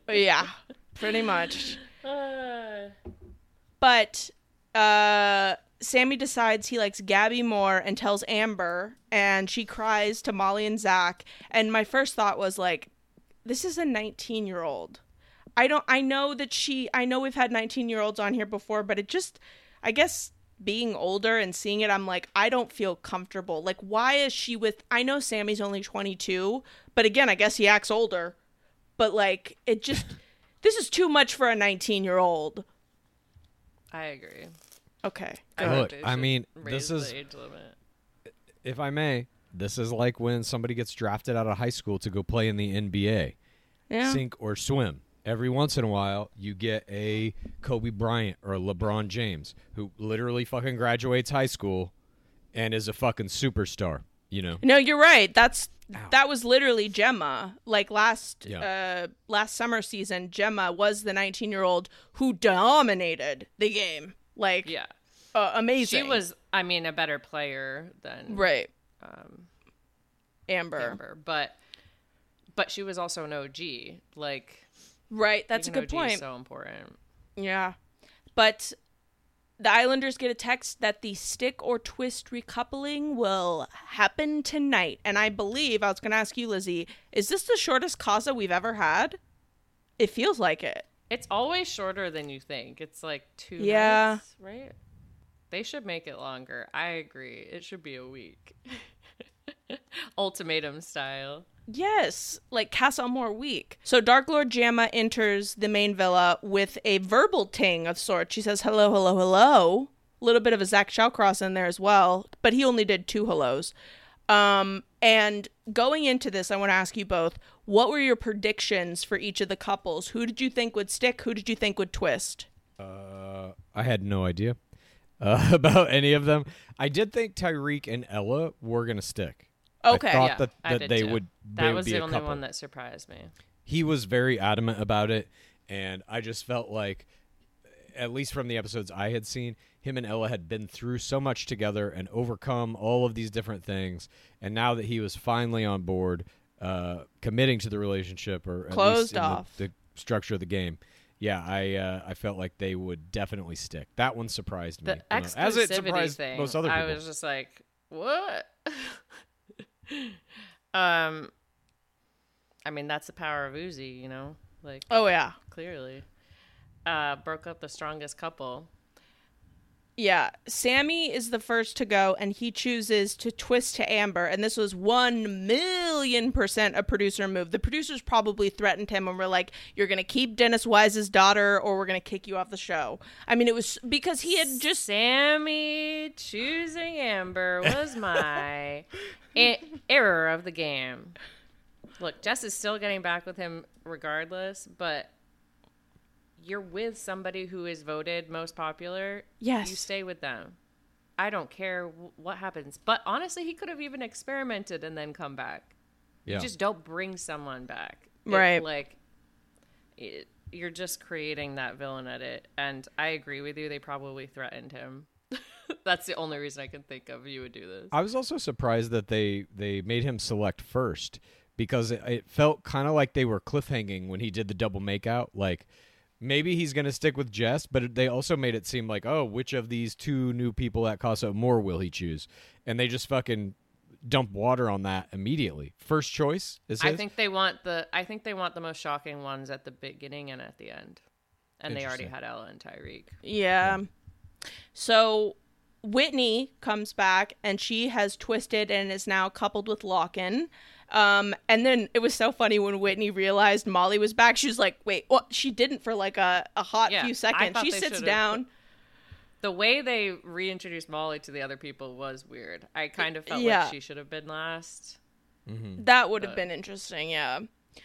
yeah, pretty much. But Sammy decides he likes Gabby more and tells Amber, and she cries to Molly and Zach. And my first thought was like, this is a 19-year-old. I know we've had 19-year-olds on here before, but it just, I guess being older and seeing it, I'm like, I don't feel comfortable. Like, why is she with, I know Sammy's only 22, but again, I guess he acts older. But like, it just, this is too much for a 19-year-old. I agree. Okay. Look, I mean, this is, the age limit. if I may, this is like when somebody gets drafted out of high school to go play in the NBA. Yeah. Sink or swim. Every once in a while, you get a Kobe Bryant or a LeBron James who literally fucking graduates high school and is a fucking superstar, you know? No, you're right. That was literally Gemma. Like last summer season, Gemma was the 19-year-old who dominated the game. Like, yeah. Amazing. She was, I mean, a better player than right. Amber. But she was also an OG. Like, right, that's a good OG point. Is so important. Yeah. But the Islanders get a text that the stick or twist recoupling will happen tonight. And I believe, I was going to ask you, Lizzie, is this the shortest Casa we've ever had? It feels like it. It's always shorter than you think. It's like 2 Yeah. nights, right? They should make it longer. I agree. It should be a week. Ultimatum style. Yes, like Casa Amor week. So Dark Lord Jamma enters the main villa with a verbal ting of sorts. She says, hello, hello, hello. A little bit of a Zach Shawcross in there as well, but he only did 2 hellos. And going into this, I want to ask you both, what were your predictions for each of the couples? Who did you think would stick? Who did you think would twist? I had no idea about any of them. I did think Tyreek and Ella were going to stick. Okay. I thought I that did they too. would That was be the a only couple. one that surprised me. He was very adamant about it, and I just felt like, at least from the episodes I had seen, him and Ella had been through so much together and overcome all of these different things, and now that he was finally on board, committing to the relationship, or at least in the structure of the game, I felt like they would definitely stick. That one surprised me. The exclusivity as it surprised thing, most other people. I was just like, what? I mean, that's the power of Uzi, you know? Like, Oh, yeah. clearly. Broke up the strongest couple. Yeah, Sammy is the first to go, and he chooses to twist to Amber, and this was 1,000,000% a producer move. The producers probably threatened him and were like, you're going to keep Dennis Wise's daughter, or we're going to kick you off the show. I mean, it was because he had just... Sammy choosing Amber was my error of the game. Look, Jess is still getting back with him regardless, but... you're with somebody who is voted most popular. Yes. You stay with them. I don't care what happens. But honestly, he could have even experimented and then come back. Yeah. You just don't bring someone back. Right. You're just creating that villain edit. And I agree with you. They probably threatened him. That's the only reason I can think of you would do this. I was also surprised that they made him select first, because it felt kind of like they were cliffhanging when he did the double makeout. Like, maybe he's going to stick with Jess, but they also made it seem like, oh, which of these 2 new people at Casa Amor will he choose? And they just fucking dump water on that immediately. First choice is his? I think they want the most shocking ones at the beginning and at the end. And they already had Ella and Tyreek. Yeah. So Whitney comes back, and she has twisted and is now coupled with Lockin. And then it was so funny when Whitney realized Molly was back. She was like, wait, what? She didn't for like a hot few seconds. She sits down. The way they reintroduced Molly to the other people was weird. I kind of felt like she should have been last. Mm-hmm. That would have been interesting, yeah.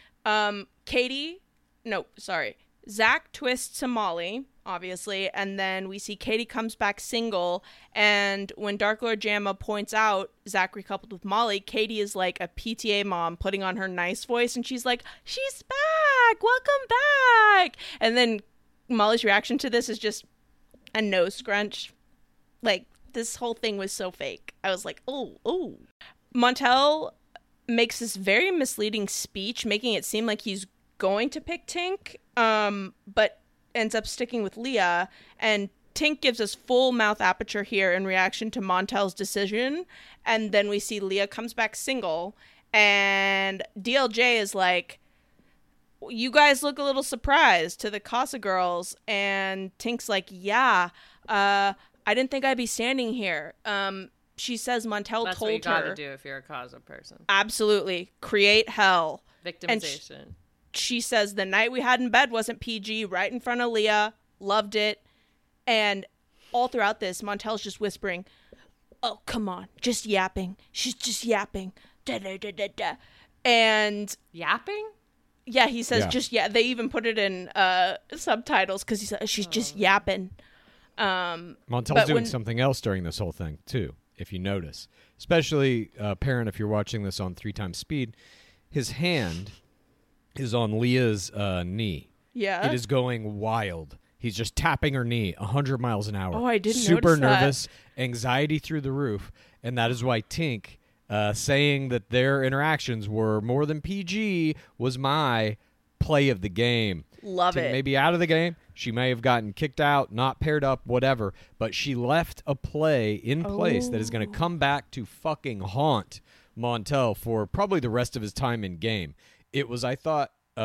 Zach twists to Molly, obviously, and then we see Katie comes back single, and when Dark Lord Jamma points out Zach recoupled with Molly, Katie is like a PTA mom putting on her nice voice, and she's like, she's back! Welcome back! And then Molly's reaction to this is just a nose scrunch. Like, this whole thing was so fake. I was like, oh. Montel makes this very misleading speech, making it seem like he's going to pick Tink, but ends up sticking with Leah, and Tink gives us full mouth aperture here in reaction to Montel's decision. And then we see Leah comes back single. And DLJ is like, you guys look a little surprised to the Casa girls. And Tink's like, yeah, I didn't think I'd be standing here. She says Montel That's told what you gotta her. do if you're a Casa person. Absolutely. Create hell. Victimization. And she says the night we had in bed wasn't PG, right in front of Leah. Loved it. And all throughout this, Montel's just whispering, oh, come on, just yapping. She's just yapping. Da, da, da, da, da. And yapping? Yeah, he says Yeah. just They even put it in subtitles because he says she's just yapping. Montel's doing something else during this whole thing, too, if you notice. Especially, parent, if you're watching this on 3x speed, his hand is on Leah's knee. Yeah. It is going wild. He's just tapping her knee 100 miles an hour. Oh, I didn't Super notice that. nervous, anxiety through the roof. And that is why Tink saying that their interactions were more than PG was my play of the game. Love Tink it. may be out of the game. She may have gotten kicked out, not paired up, whatever. But she left a play in place that is going to come back to fucking haunt Montel for probably the rest of his time in game. It was, I thought...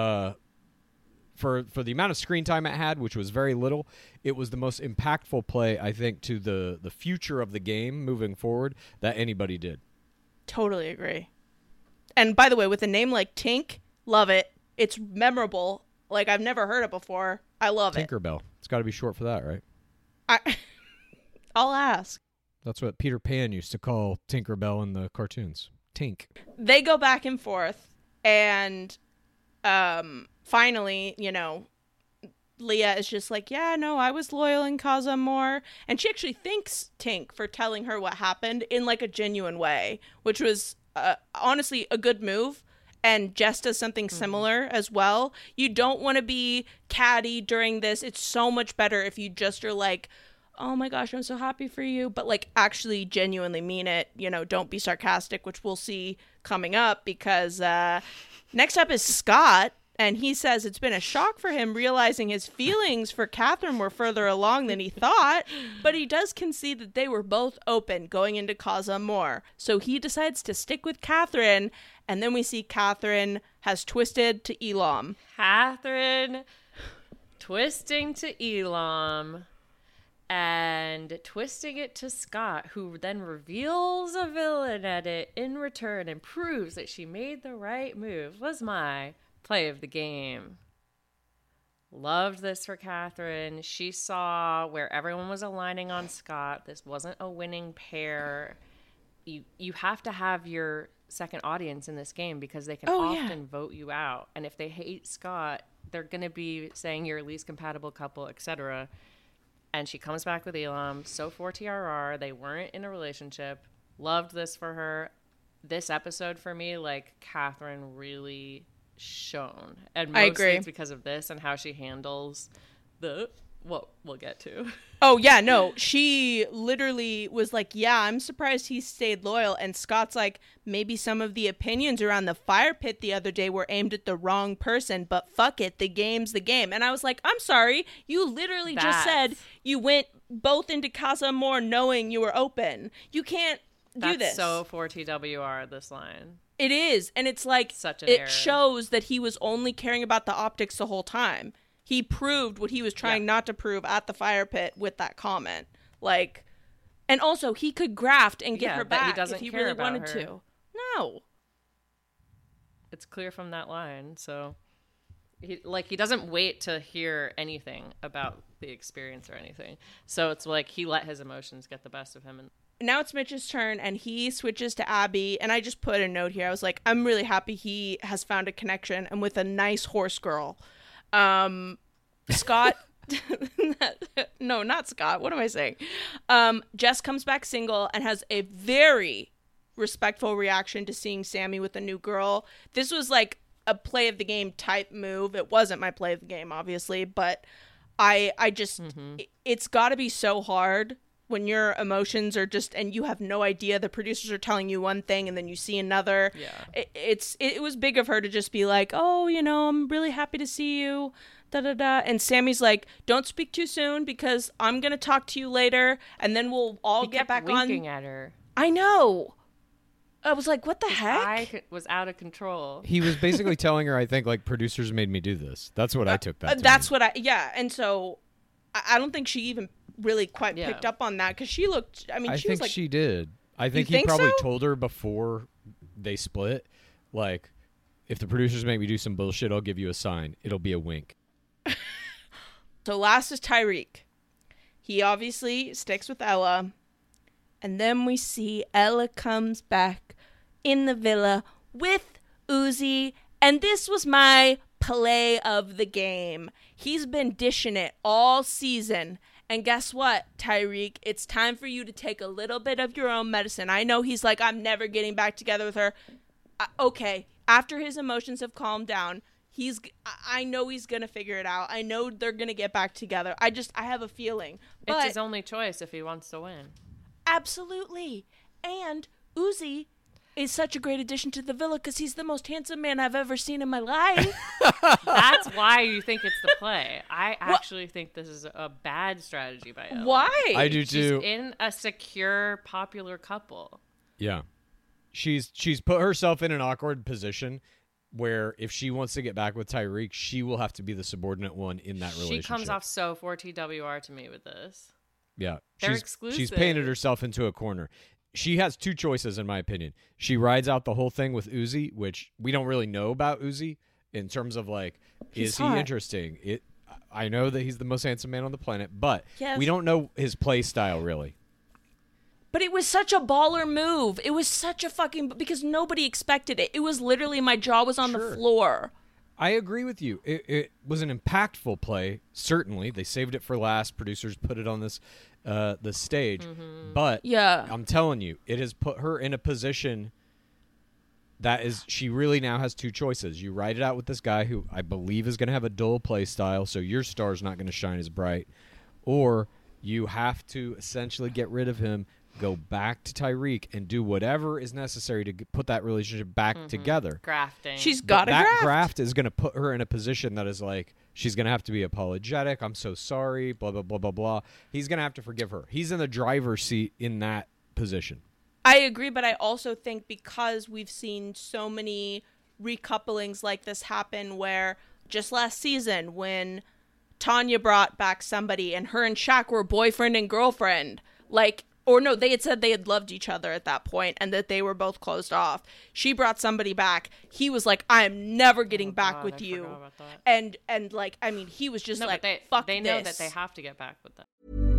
For the amount of screen time it had, which was very little, it was the most impactful play, I think, to the future of the game moving forward that anybody did. Totally agree. And by the way, with a name like Tink, love it. It's memorable. Like, I've never heard it before. I love it. Tinkerbell. It's got to be short for that, right? I'll ask. That's what Peter Pan used to call Tinkerbell in the cartoons. Tink. They go back and forth, and finally, Leah is just like, yeah, no, I was loyal in Casa more. And she actually thanks Tink for telling her what happened in like a genuine way, which was honestly a good move. And Jess does something similar as well. You don't want to be catty during this. It's so much better if you just are like, oh my gosh, I'm so happy for you. But like actually genuinely mean it. Don't be sarcastic, which we'll see coming up because next up is Scott. And he says it's been a shock for him realizing his feelings for Catherine were further along than he thought, but he does concede that they were both open going into Casa Amor. So he decides to stick with Catherine, and then we see Catherine has twisted to Elam. Catherine twisting to Elam and twisting it to Scott, who then reveals a villain edit in return and proves that she made the right move, was my play of the game. Loved this for Catherine. She saw where everyone was aligning on Scott. This wasn't a winning pair. You have to have your second audience in this game because they can often vote you out. And if they hate Scott, they're going to be saying you're least compatible couple, etc. And she comes back with Elam. So for TRR, they weren't in a relationship. Loved this for her. This episode for me, like, Catherine really shown, and mostly I agree. It's because of this and how she handles what we'll get to. Oh yeah, no, she literally was like, yeah, I'm surprised he stayed loyal. And Scott's like, maybe some of the opinions around the fire pit the other day were aimed at the wrong person, but fuck it, the game's the game. And I was like, I'm sorry, you literally just said you went both into Casa Amor knowing you were open. You can't do this. That's so for TWR, this line. It is, and it's like Such an it error. shows that he was only caring about the optics the whole time. He proved what he was trying not to prove at the fire pit with that comment. Like, and also he could graft and get her but he back doesn't if he care really about wanted her. to. No. It's clear from that line. So he doesn't wait to hear anything about the experience or anything. So it's like he let his emotions get the best of him. And Now it's Mitch's turn, and he switches to Abby, and I just put a note here. I was like, I'm really happy he has found a connection, and with a nice horse girl. Scott... No, not Scott. What am I saying? Jess comes back single and has a very respectful reaction to seeing Sammy with a new girl. This was like a play of the game type move. It wasn't my play of the game, obviously, but I just... It's got to be so hard when your emotions are just, and you have no idea, the producers are telling you one thing and then you see another. Yeah. It was big of her to just be like, oh, I'm really happy to see you. da-da-da. And Sammy's like, don't speak too soon because I'm going to talk to you later. And then we'll all He get kept back winking on. at her. I know. I was like, what the heck? I was out of control. He was basically telling her, I think, like, producers made me do this. That's what I took that to That's mean. yeah. And so I don't think she even really quite picked up on that because she looked, I mean, I she think was like, she did. I think he think probably so? told her before they split, like, if the producers make me do some bullshit, I'll give you a sign. It'll be a wink. So last is Tyreek. He obviously sticks with Ella. And then we see Ella comes back in the villa with Uzi. And this was my play of the game. He's been dishing it all season. And guess what, Tyreek? It's time for you to take a little bit of your own medicine. I know he's like, I'm never getting back together with her. Okay, after his emotions have calmed down, I know he's going to figure it out. I know they're going to get back together. I have a feeling. But It's his only choice if he wants to win. Absolutely. And Uzi is such a great addition to the villa because he's the most handsome man I've ever seen in my life. That's why you think it's the play. I actually think this is a bad strategy by Ella. Why? I do She's too. in a secure, popular couple. Yeah. She's put herself in an awkward position where if she wants to get back with Tyreek, she will have to be the subordinate one in that relationship. She comes off so 4TWR to me with this. Yeah. They're She's exclusive. painted herself into a corner. She has two choices, in my opinion. She rides out the whole thing with Uzi, which we don't really know about Uzi in terms of, like, is he hot. interesting? I know that he's the most handsome man on the planet, but Yes. we don't know his play style, really. But it was such a baller move. It was such a fucking... Because nobody expected it. It was literally my jaw was on the floor. I agree with you. It was an impactful play, certainly. They saved it for last. Producers put it on this the stage. Mm-hmm. But Yeah. I'm telling you, it has put her in a position that is, she really now has two choices. You ride it out with this guy who I believe is going to have a dull play style, so your star's not going to shine as bright. Or you have to essentially get rid of him, go back to Tyreek, and do whatever is necessary to put that relationship back together. Grafting. She's got to That graft. graft is going to put her in a position that is like, she's going to have to be apologetic. I'm so sorry, blah, blah, blah, blah, blah. He's going to have to forgive her. He's in the driver's seat in that position. I agree, but I also think because we've seen so many recouplings like this happen where just last season when Tanya brought back somebody and her and Shaq were boyfriend and girlfriend, like, or no, they had said they had loved each other at that point and that they were both closed off. She brought somebody back. He was like, I am never getting back with I you. forgot about that. And like, I mean, he was just No, like, but fuck they this. know that they have to get back with them.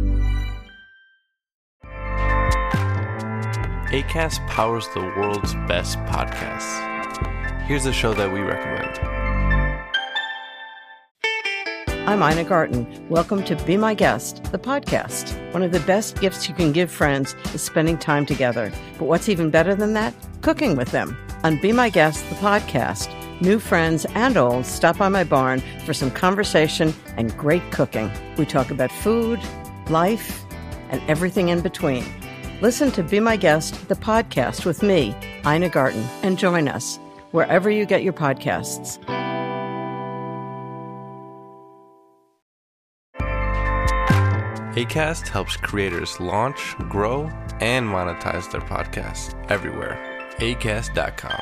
Acast powers the world's best podcasts. Here's a show that we recommend. I'm Ina Garten. Welcome to Be My Guest, the podcast. One of the best gifts you can give friends is spending time together. But what's even better than that? Cooking with them. On Be My Guest, the podcast, new friends and old stop by my barn for some conversation and great cooking. We talk about food, life, and everything in between. Listen to Be My Guest, the podcast with me, Ina Garten, and join us wherever you get your podcasts. Acast helps creators launch, grow, and monetize their podcasts everywhere. Acast.com.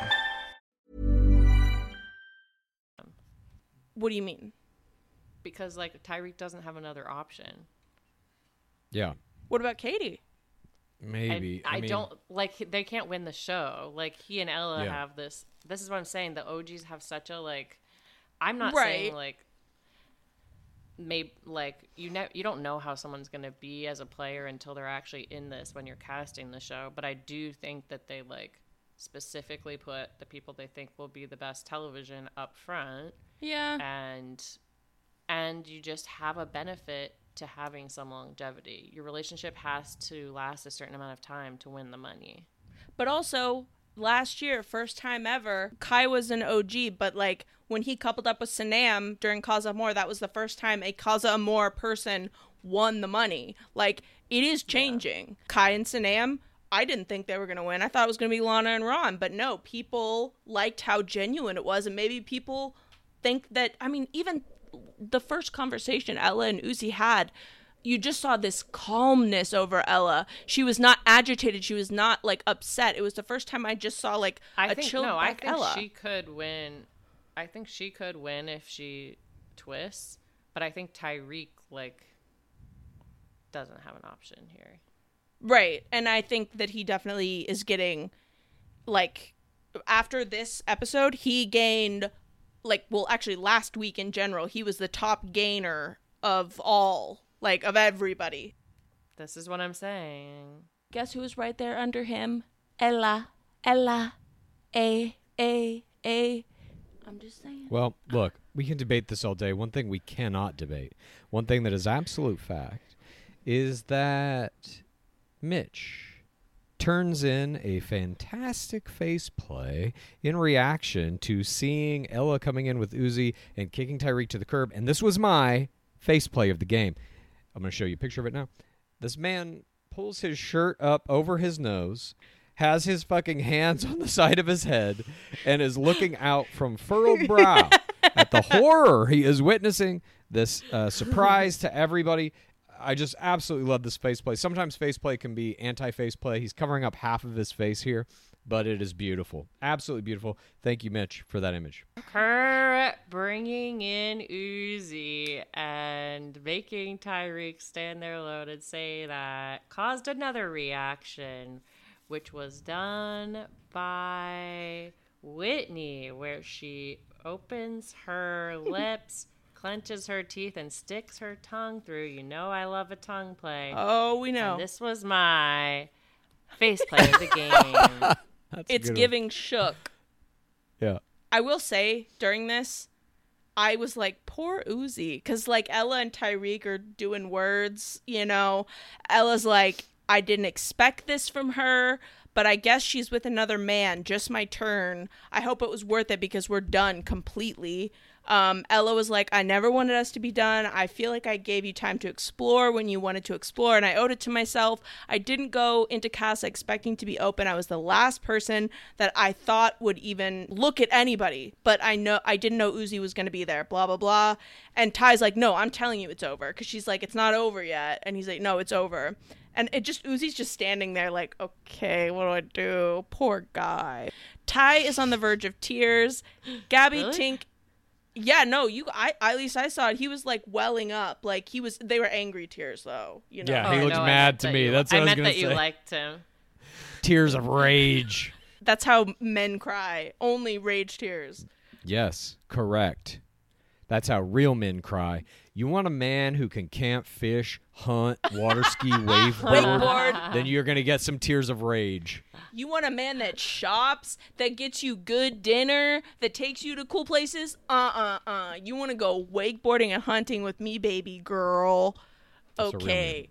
What do you mean? Because, like, Tyreek doesn't have another option. Yeah. What about Katie? Maybe. And I mean, don't, like, they can't win the show. Like, he and Ella Yeah. have this is what I'm saying. The OGs have such a, like, I'm not Right. saying, like, maybe, like, you don't know how someone's going to be as a player until they're actually in this when you're casting the show. But I do think that they, like, specifically put the people they think will be the best television up front. Yeah. And you just have a benefit to having some longevity. Your relationship has to last a certain amount of time to win the money. But also, last year, first time ever, Kai was an OG, but like when he coupled up with Sanam during Casa Amor, that was the first time a Casa Amor person won the money. Like, it is changing. Yeah. Kai and Sanam, I didn't think they were going to win. I thought it was going to be Lana and Ron, but no, people liked how genuine it was, and maybe people think that, I mean, even the first conversation Ella and Uzi had, you just saw this calmness over Ella. She was not agitated. She was not like upset. It was the first time I just saw like I a think chilled back Ella. she could win. I think she could win if she twists, but I think Tyreek like doesn't have an option here. Right. And I think that he definitely is getting like after this episode, he gained like, well, actually last week in general, he was the top gainer of all, like of everybody. This is what I'm saying. Guess who was right there under him? Ella. I'm just saying. Well, look, we can debate this all day. One thing we cannot debate, one thing that is absolute fact, is that Mitch turns in a fantastic face play in reaction to seeing Ella coming in with Uzi and kicking Tyreek to the curb. And this was my face play of the game. I'm going to show you a picture of it now. This man pulls his shirt up over his nose, has his fucking hands on the side of his head, and is looking out from furrowed brow at the horror he is witnessing, this surprise to everybody. I just absolutely love this face play. Sometimes face play can be anti-face play. He's covering up half of his face here, but it is beautiful. Absolutely beautiful. Thank you, Mitch, for that image. Her bringing in Uzi and making Tyreek stand there alone and say that caused another reaction, which was done by Whitney, where she opens her lips, clenches her teeth, and sticks her tongue through. You know I love a tongue play. Oh, we know. And this was my face play of the game. It's giving shook. Yeah. I will say, during this, I was like, poor Uzi. Because, like, Ella and Tyreek are doing words, you know. Ella's like, I didn't expect this from her, but I guess she's with another man. Just my turn. I hope it was worth it because we're done completely. Ella was like, I never wanted us to be done. I feel like I gave you time to explore when you wanted to explore, and I owed it to myself. I didn't go into Casa expecting to be open. I was the last person that I thought would even look at anybody, but I didn't know Uzi was going to be there, blah, blah, blah. And Ty's like, no, I'm telling you it's over, because she's like, it's not over yet. And he's like, no, it's over. And Uzi's just standing there like, okay, what do I do? Poor guy. Ty is on the verge of tears. Gabby Really? Tink. Yeah, no, at least I saw it. He was like welling up. Like they were angry tears though. You know? Yeah, he looks mad to me. That's what I was meant going that to say. you liked him. Tears of rage. That's how men cry. Only rage tears. Yes, correct. That's how real men cry. You want a man who can camp, fish, hunt, water ski, wakeboard, then you're going to get some tears of rage. You want a man that shops, that gets you good dinner, that takes you to cool places? You want to go wakeboarding and hunting with me, baby girl. That's a real okay.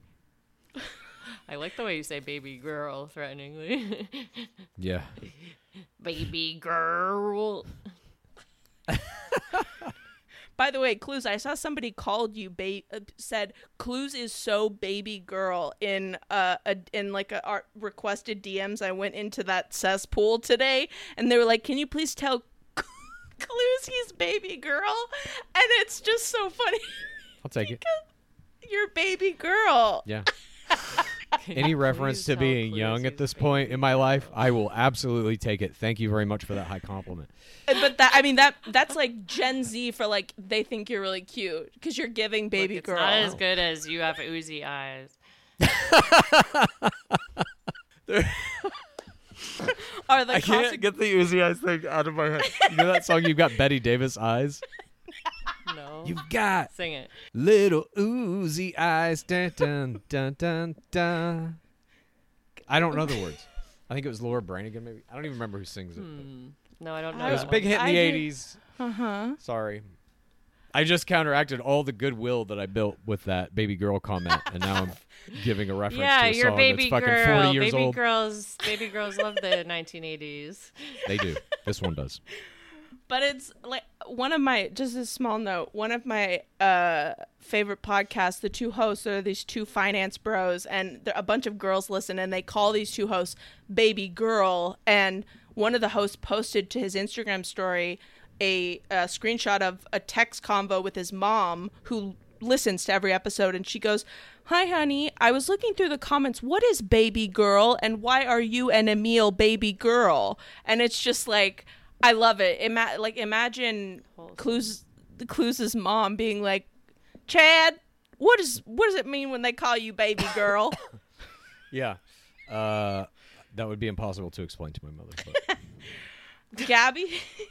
I like the way you say baby girl threateningly. Yeah. Baby girl. By the way, Clues, I saw somebody called you said Clues is so baby girl in our requested DMs. I went into that cesspool today and they were like, "Can you please tell Clues he's baby girl?" And it's just so funny. I'll take it. You're baby girl. Yeah. Any reference to being young at this point in my life, I will absolutely take it. Thank you very much for that high compliment. But that's like Gen Z for like they think you're really cute because you're giving baby girl. It's not as good as you have Uzi eyes. I can't get the Uzi eyes thing out of my head. You know that song, You've Got Betty Davis Eyes? No. You've got Sing it. little Uzi eyes. Dun, dun, dun, dun, dun. I don't know the words. I think it was Laura Branigan, maybe. I don't even remember who sings it. No, I don't know. It was a that big one. hit in the 80s. Uh-huh. Sorry. I just counteracted all the goodwill that I built with that baby girl comment, and now I'm giving a reference Yeah, to a you're song baby that's fucking girl. 40 years baby old. Baby girls love the 1980s. They do. This one does. But it's like just a small note, one of my favorite podcasts, the two hosts are these two finance bros, and a bunch of girls listen, and they call these two hosts baby girl. And one of the hosts posted to his Instagram story a screenshot of a text convo with his mom, who listens to every episode, and she goes, "Hi, honey. I was looking through the comments. What is baby girl, and why are you and Emil baby girl?" And it's just like, I love it. Imagine Cluz's mom being like, "Chad, what does it mean when they call you baby girl?" Yeah. That would be impossible to explain to my mother. But. Gabby,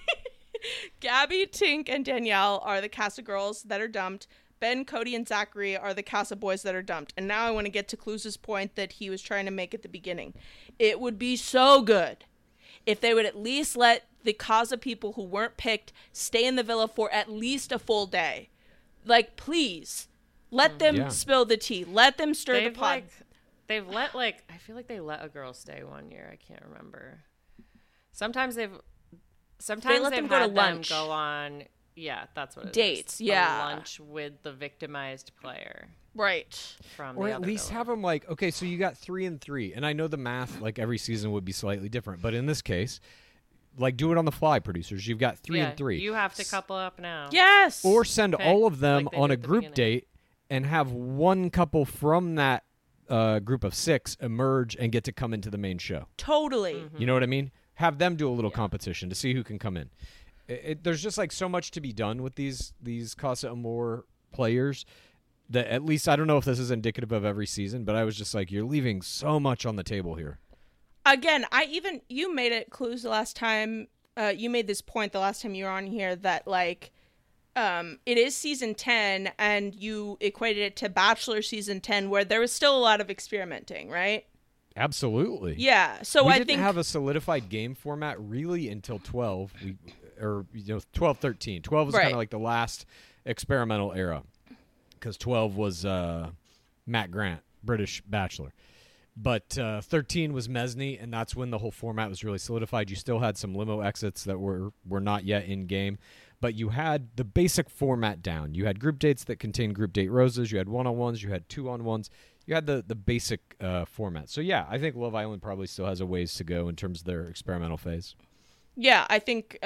Tink, and Danielle are the cast of girls that are dumped. Ben, Cody, and Zachary are the cast of boys that are dumped. And now I want to get to Cluz's point that he was trying to make at the beginning. It would be so good if they would at least let the Casa people who weren't picked stay in the villa for at least a full day. Like, please, let them spill the tea. Let them stir the pot. I feel like they let a girl stay one year. I can't remember. Sometimes they've let them go to lunch. Go on, yeah, that's what it dates, is. Yeah. Lunch with the victimized player. Right. Or at least have them like, okay, so you got 3 and 3. And I know the math, like every season would be slightly different. But in this case, like do it on the fly, producers. You've got 3 and 3. You have to couple up now. Yes. Or send all of them on a group date and have one couple from that group of 6 emerge and get to come into the main show. Totally. Mm-hmm. You know what I mean? Have them do a little competition to see who can come in. There's just like so much to be done with these Casa Amor players that at least I don't know if this is indicative of every season, but I was just like, you're leaving so much on the table here. Again, you made it, Clues, the last time, you made this point the last time you were on here that like, it is season 10 and you equated it to Bachelor season 10 where there was still a lot of experimenting, right? Absolutely. Yeah. So I didn't have a solidified game format really until 12. 12, 13. 12 was kind of like the last experimental era because 12 was Matt Grant, British Bachelor. But 13 was Mesny, and that's when the whole format was really solidified. You still had some limo exits that were not yet in game, but you had the basic format down. You had group dates that contained group date roses. You had one-on-ones. You had two-on-ones. You had the basic format. So, yeah, I think Love Island probably still has a ways to go in terms of their experimental phase. Yeah, I think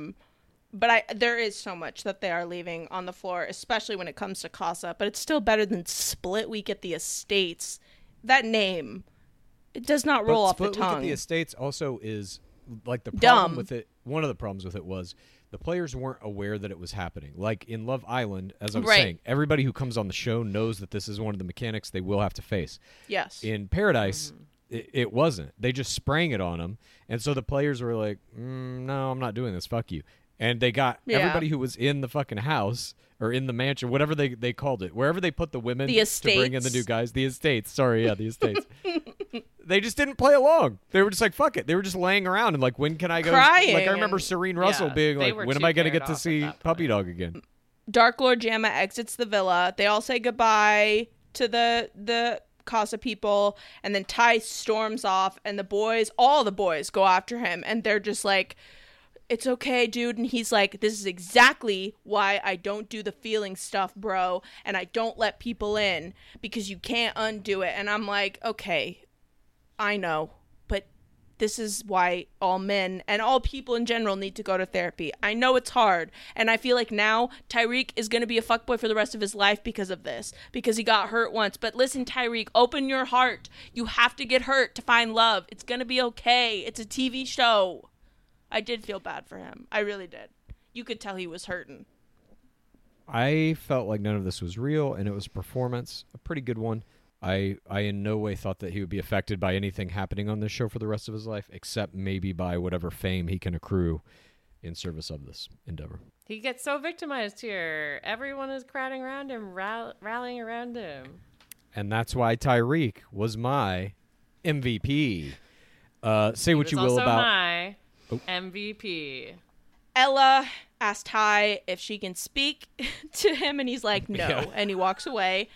but there is so much that they are leaving on the floor, especially when it comes to Casa. But it's still better than Split Week at the Estates. That name, it does not roll off the tongue. Split Week at the Estates also is, like, the problem with it. One of the problems with it was the players weren't aware that it was happening. Like in Love Island, as I was saying, everybody who comes on the show knows that this is one of the mechanics they will have to face. Yes. In Paradise, it wasn't. They just sprang it on them. And so the players were like, no, I'm not doing this. Fuck you. And they got everybody who was in the fucking house or in the mansion, whatever they called it, wherever they put the women to bring in the new guys. The estates. Sorry, the estates. They just didn't play along. They were just like, fuck it. They were just laying around and like, when can I go? Crying. Like I remember Serene Russell being like, when am I going to get to see Puppy Dog again? Dark Lord Jamma exits the villa. They all say goodbye to the Casa people, and then Ty storms off, and all the boys go after him, and they're just like, it's okay, dude. And he's like, this is exactly why I don't do the feeling stuff, bro, and I don't let people in, because you can't undo it. And I'm like, okay, I know, but this is why all men and all people in general need to go to therapy. I know it's hard, and I feel like now Tyreek is going to be a fuckboy for the rest of his life because of this, because he got hurt once. But listen, Tyreek, open your heart. You have to get hurt to find love. It's going to be okay. It's a TV show. I did feel bad for him. I really did. You could tell he was hurting. I felt like none of this was real, and it was a performance, a pretty good one. I in no way thought that he would be affected by anything happening on this show for the rest of his life, except maybe by whatever fame he can accrue in service of this endeavor. He gets so victimized here. Everyone is crowding around him, rallying around him. And that's why Tyreek was my MVP. Say what you will about... my MVP. Ella asked Ty if she can speak to him, and he's like, no, and he walks away.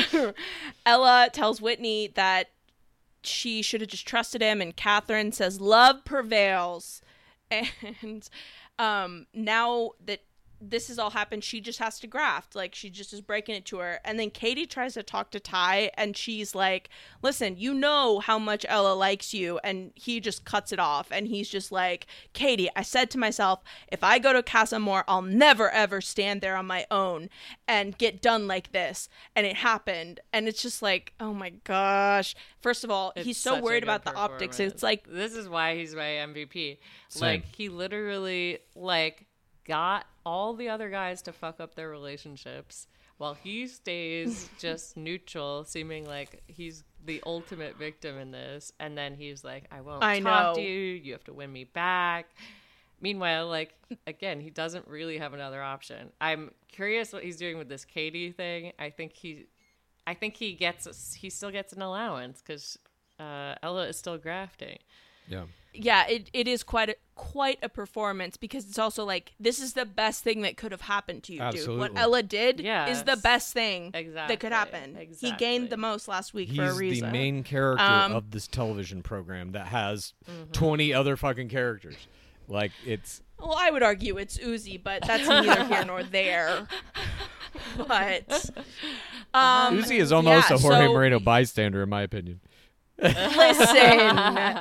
Ella tells Whitney that she should have just trusted him, and Catherine says love prevails. And now that this has all happened. She just has to graft. Like, she just is breaking it to her. And then Katie tries to talk to Ty, and she's like, listen, you know how much Ella likes you. And he just cuts it off. And he's just like, Katie, I said to myself, if I go to Casa Amor, I'll never, ever stand there on my own and get done like this. And it happened. And it's just like, oh my gosh. First of all, he's so worried about the optics. It's like, this is why he's my MVP. Same. Like, he literally, like, got all the other guys to fuck up their relationships while he stays just neutral, seeming like he's the ultimate victim in this. And then he's like, I won't talk to you. You have to win me back. Meanwhile, like, again, he doesn't really have another option. I'm curious what he's doing with this Katie thing. I think he still gets an allowance because Ella is still grafting. Yeah, it is quite a performance, because it's also like, this is the best thing that could have happened to you, Absolutely. dude. What Ella did Yes. is the best thing Exactly. that could happen. Exactly. He gained the most last week for a He's reason. the main character of this television program that has 20 other fucking characters. Like, it's... Well, I would argue it's Uzi, but that's neither here nor there. But Uzi is almost yeah, a Jorge so- Moreno bystander, in my opinion. Listen,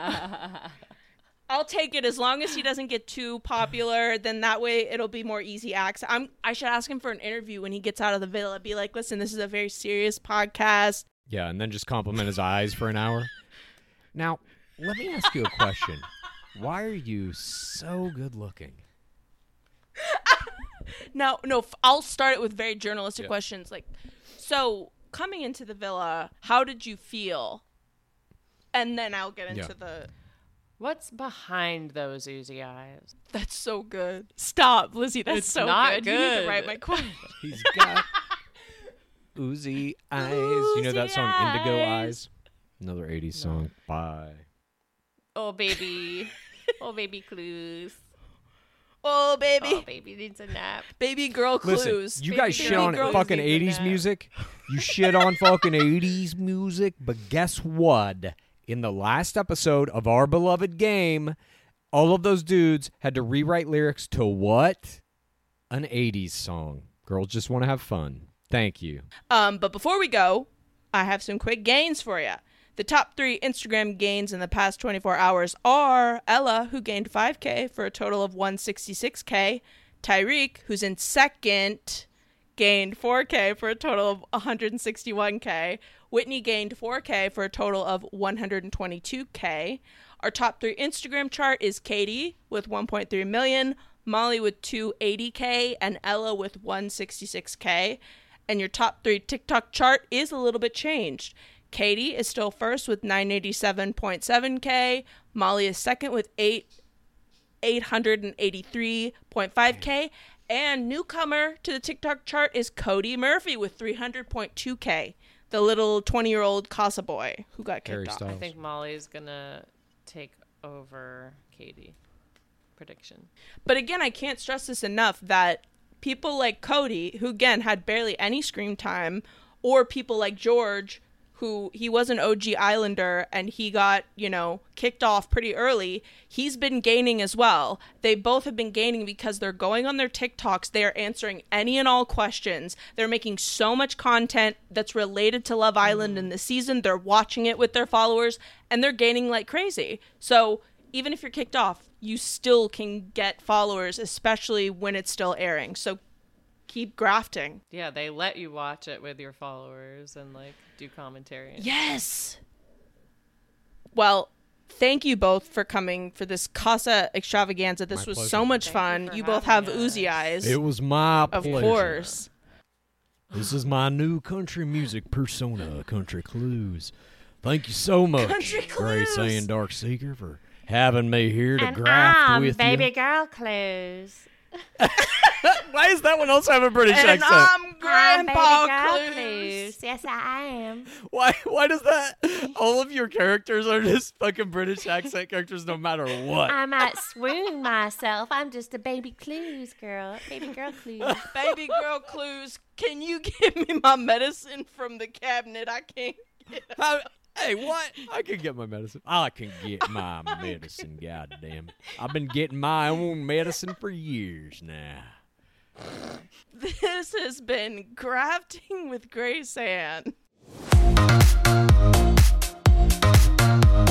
I'll take it as long as he doesn't get too popular. Then that way it'll be more easy access. I should ask him for an interview when he gets out of the villa. Be like, listen, this is a very serious podcast. Yeah, and then just compliment his eyes for an hour. Now, let me ask you a question. Why are you so good looking? No, I'll start it with very journalistic questions. Like, so coming into the villa, how did you feel? And then I'll get into the... What's behind those Uzi eyes? That's so good. Stop, Lizzie. That's It's so not good. You need to good. write my quote. He's got Uzi eyes. You know that song, Uzi Indigo Eyes? Eyes? Another 80s song. Bye. Oh, baby. Oh, baby clues. Oh, baby. Oh, baby needs a nap. Baby girl clues. Listen, you guys Baby shit on girl fucking needs a 80s nap. music. You shit on fucking 80s music. But guess what? In the last episode of our beloved game, all of those dudes had to rewrite lyrics to what? An 80s song. Girls just want to have fun. Thank you. But before we go, I have some quick gains for you. The top 3 Instagram gains in the past 24 hours are Ella, who gained 5K for a total of 166K. Tyreek, who's in second, gained 4K for a total of 161K. Whitney gained 4K for a total of 122K. Our top 3 Instagram chart is Katie with 1.3 million, Molly with 280K, and Ella with 166K. And your top 3 TikTok chart is a little bit changed. Katie is still first with 987.7K. Molly is second with 883.5K. And newcomer to the TikTok chart is Cody Murphy with 300.2K. The little 20-year-old Casa boy who got Harry kicked off. Styles. I think Molly's gonna take over Katie. Prediction. But again, I can't stress this enough that people like Cody, who again had barely any screen time, or people like George, who he was an OG Islander and he got, kicked off pretty early, he's been gaining as well. They both have been gaining because they're going on their TikToks. They are answering any and all questions. They're making so much content that's related to Love Island in the season. They're watching it with their followers and they're gaining like crazy. So even if you're kicked off, you still can get followers, especially when it's still airing. So keep grafting. Yeah, they let you watch it with your followers and do commentary. Yes. Well, thank you both for coming for this Casa extravaganza. This was pleasure. so much Thank fun. you for You both have having us. Uzi eyes. It was my Of pleasure. course. This is my new country music persona, Country Clues. Thank you so much, Country Grace Clues. and Darkseeker, for having me here to graft with you. girl clues. Why does that one also have a British And accent? I'm Grandpa Clues. Yes, I am. Why does that? All of your characters are just fucking British accent characters no matter what. I might swoon myself. I'm just a baby clues girl. Baby girl clues. Baby girl Clues, can you give me my medicine from the cabinet? I can't get it. Hey, what? I can get my medicine. I can get my medicine, goddamn. I've been getting my own medicine for years now. This has been Grafting with Grace Ann.